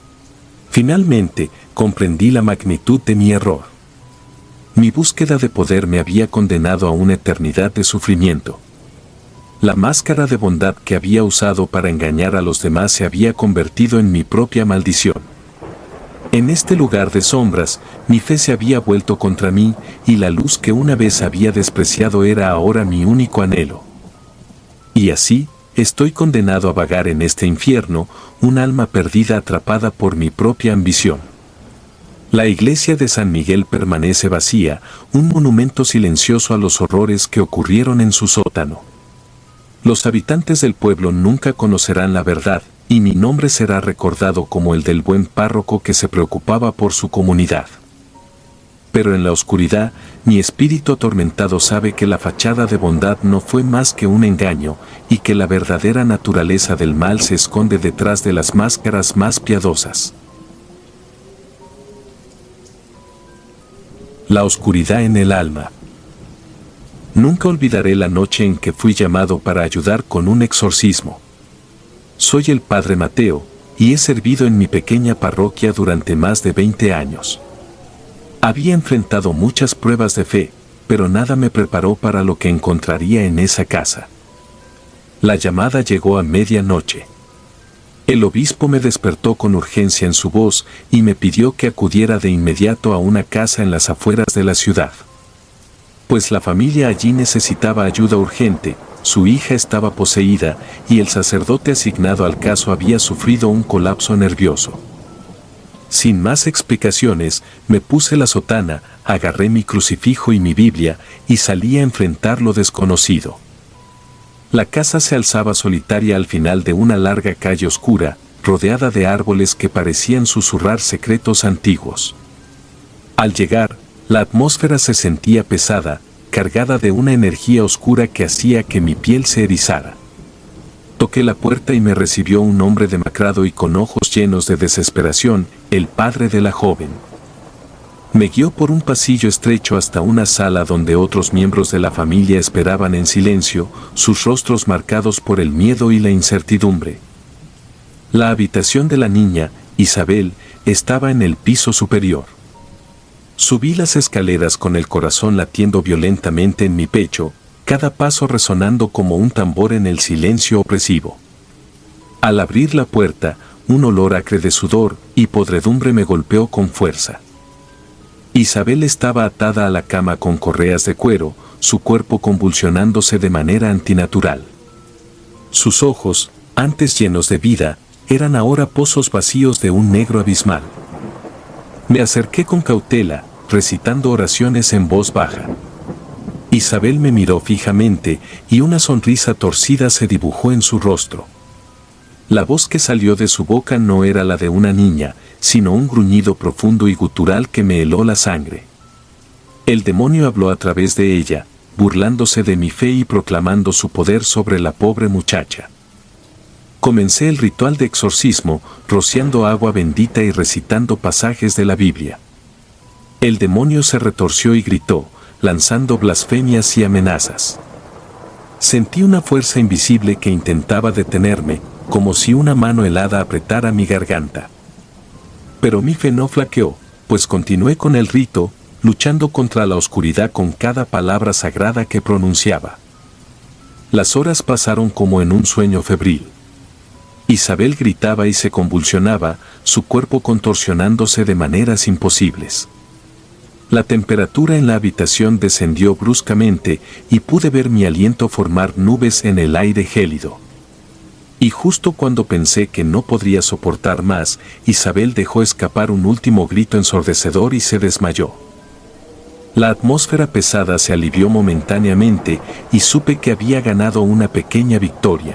[SPEAKER 1] Finalmente, comprendí la magnitud de mi error. Mi búsqueda de poder me había condenado a una eternidad de sufrimiento. La máscara de bondad que había usado para engañar a los demás se había convertido en mi propia maldición. En este lugar de sombras, mi fe se había vuelto contra mí, y la luz que una vez había despreciado era ahora mi único anhelo. Y así, estoy condenado a vagar en este infierno, un alma perdida atrapada por mi propia ambición. La iglesia de San Miguel permanece vacía, un monumento silencioso a los horrores que ocurrieron en su sótano. Los habitantes del pueblo nunca conocerán la verdad, y mi nombre será recordado como el del buen párroco que se preocupaba por su comunidad. Pero en la oscuridad, mi espíritu atormentado sabe que la fachada de bondad no fue más que un engaño, y que la verdadera naturaleza del mal se esconde detrás de las máscaras más piadosas. La oscuridad en el alma. Nunca olvidaré la noche en que fui llamado para ayudar con un exorcismo. Soy el Padre Mateo, y he servido en mi pequeña parroquia durante más de veinte años. Había enfrentado muchas pruebas de fe, pero nada me preparó para lo que encontraría en esa casa. La llamada llegó a medianoche. El obispo me despertó con urgencia en su voz y me pidió que acudiera de inmediato a una casa en las afueras de la ciudad. Pues la familia allí necesitaba ayuda urgente, su hija estaba poseída y el sacerdote asignado al caso había sufrido un colapso nervioso. Sin más explicaciones, me puse la sotana, agarré mi crucifijo y mi Biblia y salí a enfrentar lo desconocido. La casa se alzaba solitaria al final de una larga calle oscura, rodeada de árboles que parecían susurrar secretos antiguos. Al llegar, la atmósfera se sentía pesada, cargada de una energía oscura que hacía que mi piel se erizara. Toqué la puerta y me recibió un hombre demacrado y con ojos llenos de desesperación, el padre de la joven. Me guió por un pasillo estrecho hasta una sala donde otros miembros de la familia esperaban en silencio, sus rostros marcados por el miedo y la incertidumbre. La habitación de la niña, Isabel, estaba en el piso superior. Subí las escaleras con el corazón latiendo violentamente en mi pecho, cada paso resonando como un tambor en el silencio opresivo. Al abrir la puerta, un olor acre de sudor y podredumbre me golpeó con fuerza. Isabel estaba atada a la cama con correas de cuero, su cuerpo convulsionándose de manera antinatural. Sus ojos, antes llenos de vida, eran ahora pozos vacíos de un negro abismal. Me acerqué con cautela, recitando oraciones en voz baja. Isabel me miró fijamente y una sonrisa torcida se dibujó en su rostro. La voz que salió de su boca no era la de una niña, sino un gruñido profundo y gutural que me heló la sangre. El demonio habló a través de ella, burlándose de mi fe y proclamando su poder sobre la pobre muchacha. Comencé el ritual de exorcismo, rociando agua bendita y recitando pasajes de la Biblia. El demonio se retorció y gritó, lanzando blasfemias y amenazas. Sentí una fuerza invisible que intentaba detenerme, como si una mano helada apretara mi garganta. Pero mi fe no flaqueó, pues continué con el rito, luchando contra la oscuridad con cada palabra sagrada que pronunciaba. Las horas pasaron como en un sueño febril. Isabel gritaba y se convulsionaba, su cuerpo contorsionándose de maneras imposibles. La temperatura en la habitación descendió bruscamente y pude ver mi aliento formar nubes en el aire gélido. Y justo cuando pensé que no podría soportar más, Isabel dejó escapar un último grito ensordecedor y se desmayó. La atmósfera pesada se alivió momentáneamente y supe que había ganado una pequeña victoria.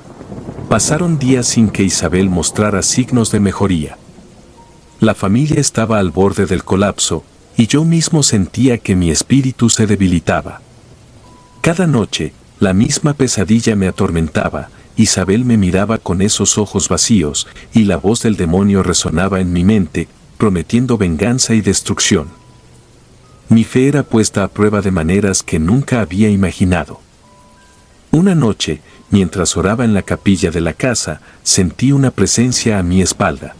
[SPEAKER 1] Pasaron días sin que Isabel mostrara signos de mejoría. La familia estaba al borde del colapso, y yo mismo sentía que mi espíritu se debilitaba. Cada noche, la misma pesadilla me atormentaba. Isabel me miraba con esos ojos vacíos, y la voz del demonio resonaba en mi mente, prometiendo venganza y destrucción. Mi fe era puesta a prueba de maneras que nunca había imaginado. Una noche, mientras oraba en la capilla de la casa, sentí una presencia a mi espalda.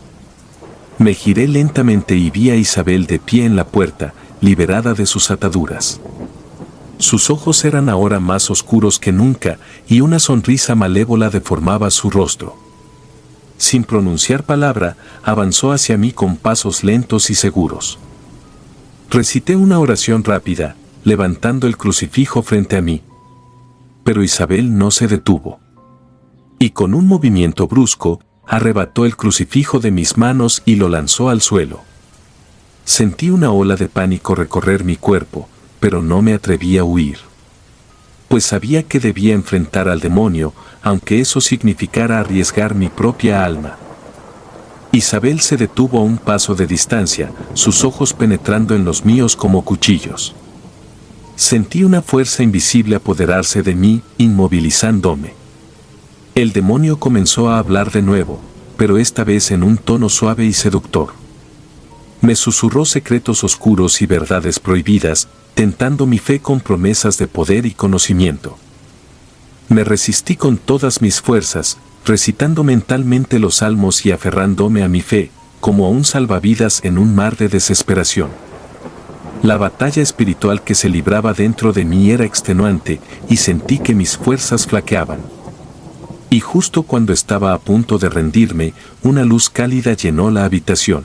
[SPEAKER 1] Me giré lentamente y vi a Isabel de pie en la puerta, liberada de sus ataduras. Sus ojos eran ahora más oscuros que nunca y una sonrisa malévola deformaba su rostro. Sin pronunciar palabra, avanzó hacia mí con pasos lentos y seguros. Recité una oración rápida, levantando el crucifijo frente a mí. Pero Isabel no se detuvo. Y con un movimiento brusco, arrebató el crucifijo de mis manos y lo lanzó al suelo. Sentí una ola de pánico recorrer mi cuerpo, pero no me atreví a huir. Pues sabía que debía enfrentar al demonio, aunque eso significara arriesgar mi propia alma. Isabel se detuvo a un paso de distancia, sus ojos penetrando en los míos como cuchillos. Sentí una fuerza invisible apoderarse de mí, inmovilizándome. El demonio comenzó a hablar de nuevo, pero esta vez en un tono suave y seductor. Me susurró secretos oscuros y verdades prohibidas, tentando mi fe con promesas de poder y conocimiento. Me resistí con todas mis fuerzas, recitando mentalmente los salmos y aferrándome a mi fe, como a un salvavidas en un mar de desesperación. La batalla espiritual que se libraba dentro de mí era extenuante y sentí que mis fuerzas flaqueaban. Y justo cuando estaba a punto de rendirme, una luz cálida llenó la habitación.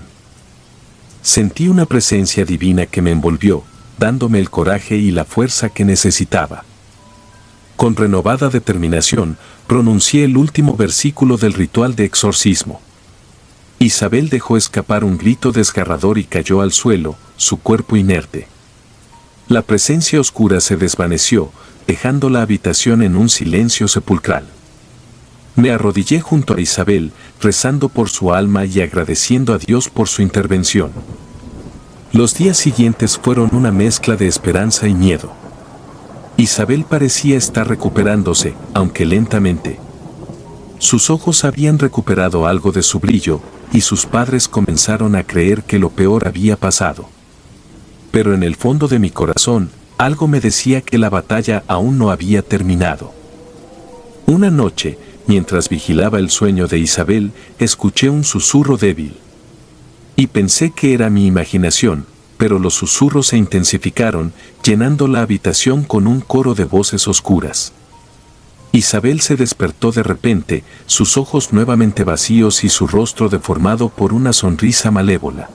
[SPEAKER 1] Sentí una presencia divina que me envolvió, dándome el coraje y la fuerza que necesitaba. Con renovada determinación, pronuncié el último versículo del ritual de exorcismo. Isabel dejó escapar un grito desgarrador y cayó al suelo, su cuerpo inerte. La presencia oscura se desvaneció, dejando la habitación en un silencio sepulcral. Me arrodillé junto a Isabel, rezando por su alma y agradeciendo a Dios por su intervención. Los días siguientes fueron una mezcla de esperanza y miedo. Isabel parecía estar recuperándose, aunque lentamente. Sus ojos habían recuperado algo de su brillo, y sus padres comenzaron a creer que lo peor había pasado. Pero en el fondo de mi corazón, algo me decía que la batalla aún no había terminado. Una noche, mientras vigilaba el sueño de Isabel, escuché un susurro débil. Y pensé que era mi imaginación, pero los susurros se intensificaron, llenando la habitación con un coro de voces oscuras. Isabel se despertó de repente, sus ojos nuevamente vacíos y su rostro deformado por una sonrisa malévola.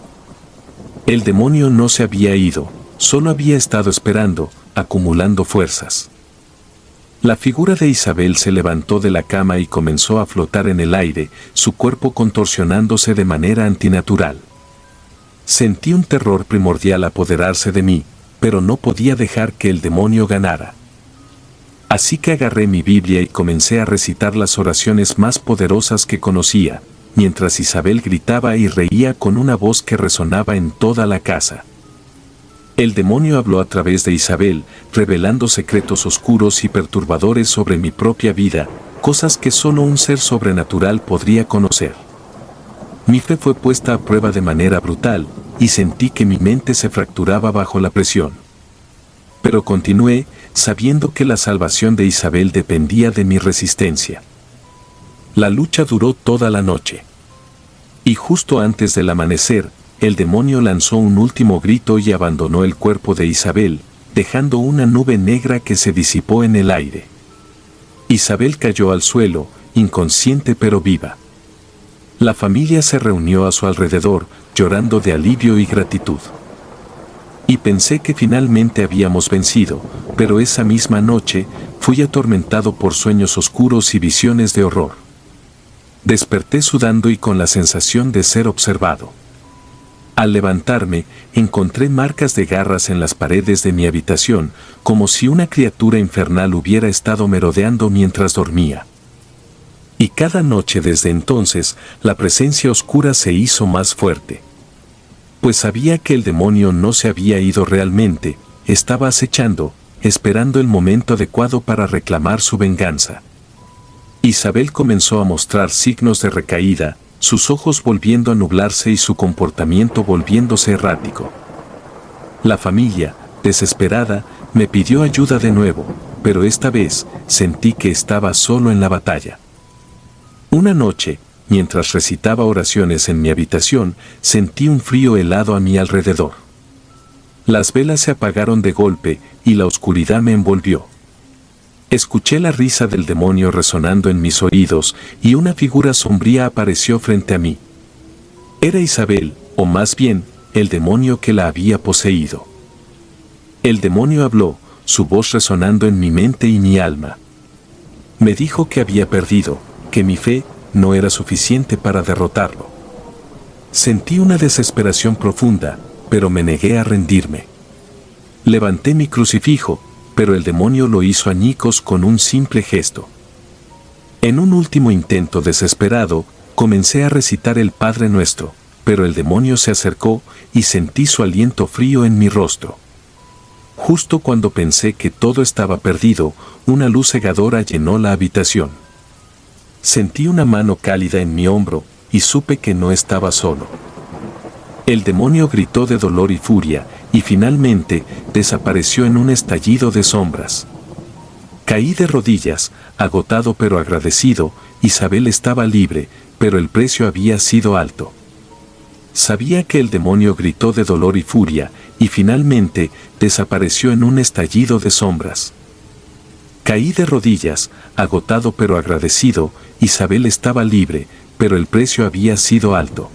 [SPEAKER 1] El demonio no se había ido, solo había estado esperando, acumulando fuerzas. La figura de Isabel se levantó de la cama y comenzó a flotar en el aire, su cuerpo contorsionándose de manera antinatural. Sentí un terror primordial apoderarse de mí, pero no podía dejar que el demonio ganara. Así que agarré mi Biblia y comencé a recitar las oraciones más poderosas que conocía, mientras Isabel gritaba y reía con una voz que resonaba en toda la casa. El demonio habló a través de Isabel, revelando secretos oscuros y perturbadores sobre mi propia vida, cosas que solo un ser sobrenatural podría conocer. Mi fe fue puesta a prueba de manera brutal, y sentí que mi mente se fracturaba bajo la presión. Pero continué, sabiendo que la salvación de Isabel dependía de mi resistencia. La lucha duró toda la noche. Y justo antes del amanecer, el demonio lanzó un último grito y abandonó el cuerpo de Isabel, dejando una nube negra que se disipó en el aire. Isabel cayó al suelo, inconsciente pero viva. La familia se reunió a su alrededor, llorando de alivio y gratitud. Y pensé que finalmente habíamos vencido, pero esa misma noche fui atormentado por sueños oscuros y visiones de horror. Desperté sudando y con la sensación de ser observado. Al levantarme, encontré marcas de garras en las paredes de mi habitación, como si una criatura infernal hubiera estado merodeando mientras dormía. Y cada noche desde entonces, la presencia oscura se hizo más fuerte. Pues sabía que el demonio no se había ido realmente, estaba acechando, esperando el momento adecuado para reclamar su venganza. Isabel comenzó a mostrar signos de recaída, sus ojos volviendo a nublarse y su comportamiento volviéndose errático. La familia, desesperada, me pidió ayuda de nuevo, pero esta vez sentí que estaba solo en la batalla. Una noche, mientras recitaba oraciones en mi habitación, sentí un frío helado a mi alrededor. Las velas se apagaron de golpe y la oscuridad me envolvió. Escuché la risa del demonio resonando en mis oídos y una figura sombría apareció frente a mí. Era Isabel, o más bien, el demonio que la había poseído. El demonio habló, su voz resonando en mi mente y mi alma. Me dijo que había perdido, que mi fe no era suficiente para derrotarlo. Sentí una desesperación profunda, pero me negué a rendirme. Levanté mi crucifijo, pero el demonio lo hizo añicos con un simple gesto. En un último intento desesperado, comencé a recitar el Padre Nuestro, pero el demonio se acercó y sentí su aliento frío en mi rostro. Justo cuando pensé que todo estaba perdido, una luz cegadora llenó la habitación. Sentí una mano cálida en mi hombro y supe que no estaba solo. El demonio gritó de dolor y furia, y finalmente desapareció en un estallido de sombras. Caí de rodillas, agotado pero agradecido. Isabel estaba libre, pero el precio había sido alto. Sabía que el demonio gritó de dolor y furia, y finalmente desapareció en un estallido de sombras. Caí de rodillas, agotado pero agradecido. Isabel estaba libre, pero el precio había sido alto.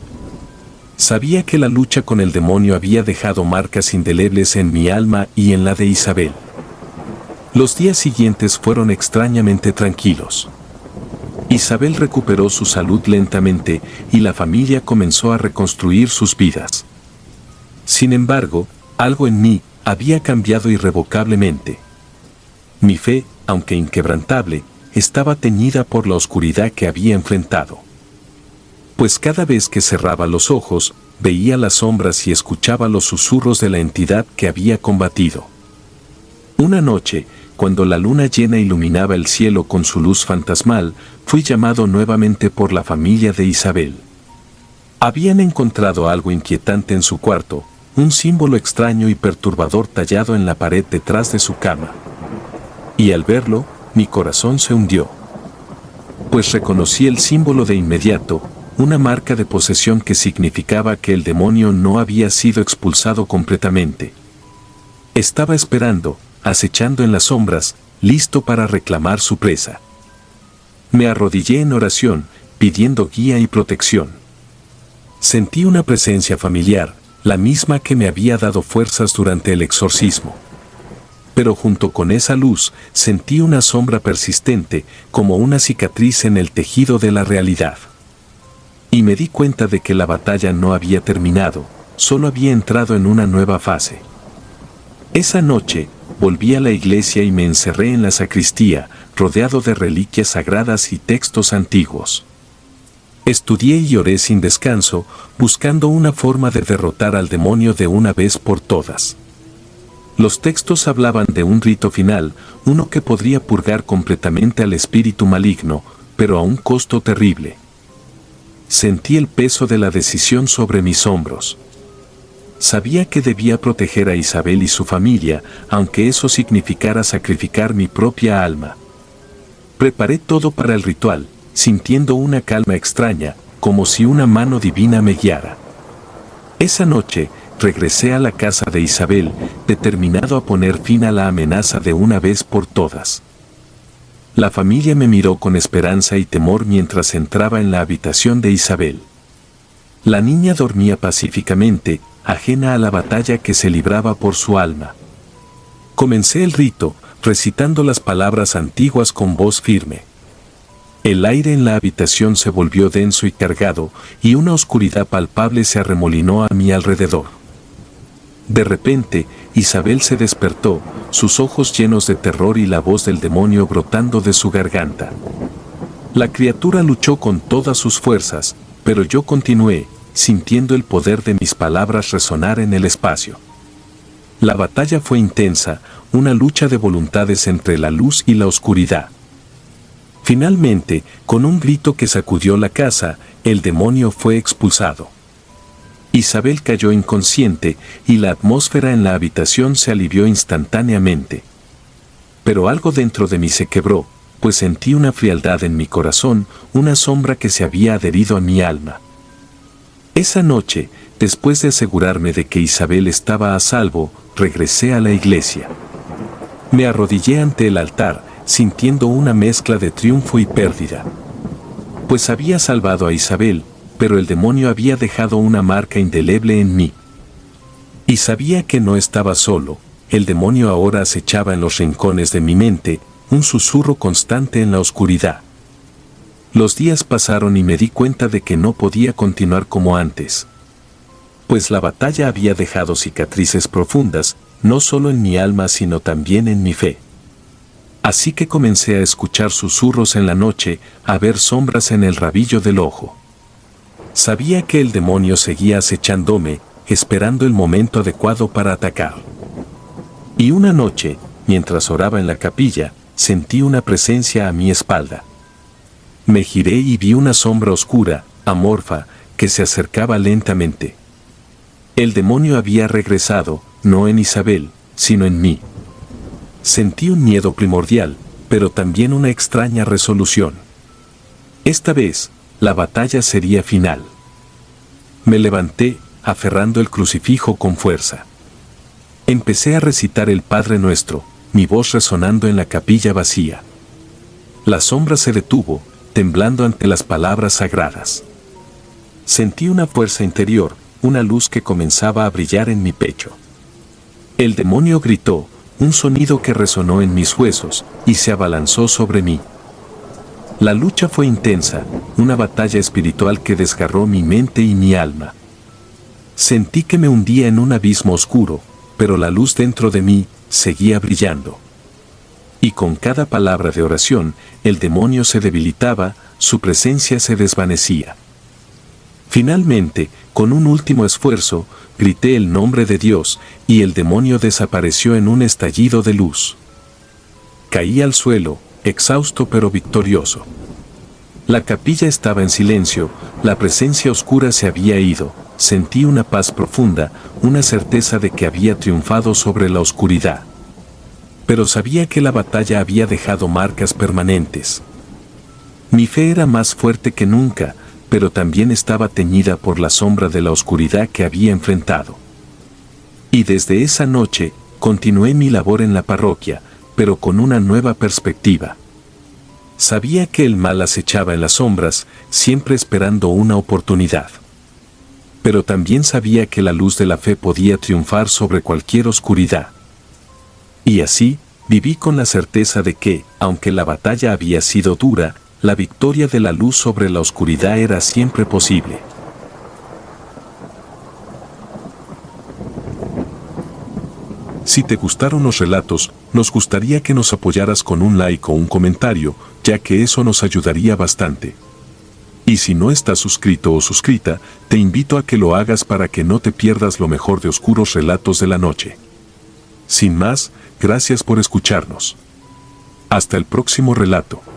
[SPEAKER 1] Sabía que la lucha con el demonio había dejado marcas indelebles en mi alma y en la de Isabel. Los días siguientes fueron extrañamente tranquilos. Isabel recuperó su salud lentamente y la familia comenzó a reconstruir sus vidas. Sin embargo, algo en mí había cambiado irrevocablemente. Mi fe, aunque inquebrantable, estaba teñida por la oscuridad que había enfrentado. Pues cada vez que cerraba los ojos, veía las sombras y escuchaba los susurros de la entidad que había combatido. Una noche, cuando la luna llena iluminaba el cielo con su luz fantasmal, fui llamado nuevamente por la familia de Isabel. Habían encontrado algo inquietante en su cuarto, un símbolo extraño y perturbador tallado en la pared detrás de su cama. Y al verlo, mi corazón se hundió. Pues reconocí el símbolo de inmediato, una marca de posesión que significaba que el demonio no había sido expulsado completamente. Estaba esperando, acechando en las sombras, listo para reclamar su presa. Me arrodillé en oración, pidiendo guía y protección. Sentí una presencia familiar, la misma que me había dado fuerzas durante el exorcismo. Pero junto con esa luz, sentí una sombra persistente, como una cicatriz en el tejido de la realidad. Y me di cuenta de que la batalla no había terminado, solo había entrado en una nueva fase. Esa noche, volví a la iglesia y me encerré en la sacristía, rodeado de reliquias sagradas y textos antiguos. Estudié y oré sin descanso, buscando una forma de derrotar al demonio de una vez por todas. Los textos hablaban de un rito final, uno que podría purgar completamente al espíritu maligno, pero a un costo terrible. Sentí el peso de la decisión sobre mis hombros. Sabía que debía proteger a Isabel y su familia, aunque eso significara sacrificar mi propia alma. Preparé todo para el ritual, sintiendo una calma extraña, como si una mano divina me guiara. Esa noche, regresé a la casa de Isabel, determinado a poner fin a la amenaza de una vez por todas. La familia me miró con esperanza y temor mientras entraba en la habitación de Isabel. La niña dormía pacíficamente, ajena a la batalla que se libraba por su alma. Comencé el rito, recitando las palabras antiguas con voz firme. El aire en la habitación se volvió denso y cargado, y una oscuridad palpable se arremolinó a mi alrededor. De repente, Isabel se despertó, sus ojos llenos de terror y la voz del demonio brotando de su garganta. La criatura luchó con todas sus fuerzas, pero yo continué, sintiendo el poder de mis palabras resonar en el espacio. La batalla fue intensa, una lucha de voluntades entre la luz y la oscuridad. Finalmente, con un grito que sacudió la casa, el demonio fue expulsado. Isabel cayó inconsciente y la atmósfera en la habitación se alivió instantáneamente. Pero algo dentro de mí se quebró, pues sentí una frialdad en mi corazón, una sombra que se había adherido a mi alma. Esa noche, Después de asegurarme de que Isabel estaba a salvo, regresé a la iglesia. Me arrodillé ante el altar, sintiendo una mezcla de triunfo y pérdida. Pues había salvado a Isabel, pero el demonio había dejado una marca indeleble en mí. Y sabía que no estaba solo, el demonio ahora acechaba en los rincones de mi mente, un susurro constante en la oscuridad. Los días pasaron y me di cuenta de que no podía continuar como antes. Pues la batalla había dejado cicatrices profundas, no solo en mi alma sino también en mi fe. Así que comencé a escuchar susurros en la noche, a ver sombras en el rabillo del ojo. Sabía que el demonio seguía acechándome, esperando el momento adecuado para atacar. Y una noche, mientras oraba en la capilla, sentí una presencia a mi espalda. Me giré y vi una sombra oscura, amorfa, que se acercaba lentamente. El demonio había regresado, no en Isabel, sino en mí. Sentí un miedo primordial, pero también una extraña resolución. Esta vez, la batalla sería final. Me levanté, aferrando el crucifijo con fuerza. Empecé a recitar el Padre Nuestro, mi voz resonando en la capilla vacía. La sombra se detuvo, temblando ante las palabras sagradas. Sentí una fuerza interior, una luz que comenzaba a brillar en mi pecho. El demonio gritó, un sonido que resonó en mis huesos, y se abalanzó sobre mí. La lucha fue intensa, una batalla espiritual que desgarró mi mente y mi alma. Sentí que me hundía en un abismo oscuro, pero la luz dentro de mí seguía brillando. Y con cada palabra de oración, el demonio se debilitaba, su presencia se desvanecía. Finalmente, con un último esfuerzo, grité el nombre de Dios, y el demonio desapareció en un estallido de luz. Caí al suelo, exhausto pero victorioso. La capilla estaba en silencio, la presencia oscura se había ido, sentí una paz profunda, una certeza de que había triunfado sobre la oscuridad. Pero sabía que la batalla había dejado marcas permanentes. Mi fe era más fuerte que nunca, pero también estaba teñida por la sombra de la oscuridad que había enfrentado. Y desde esa noche, continué mi labor en la parroquia, pero con una nueva perspectiva. Sabía que el mal acechaba en las sombras, siempre esperando una oportunidad. Pero también sabía que la luz de la fe podía triunfar sobre cualquier oscuridad. Y así, viví con la certeza de que, aunque la batalla había sido dura, la victoria de la luz sobre la oscuridad era siempre posible. Si te gustaron los relatos, nos gustaría que nos apoyaras con un like o un comentario, ya que eso nos ayudaría bastante. Y si no estás suscrito o suscrita, te invito a que lo hagas para que no te pierdas lo mejor de Oscuros Relatos de la Noche. Sin más, gracias por escucharnos. Hasta el próximo relato.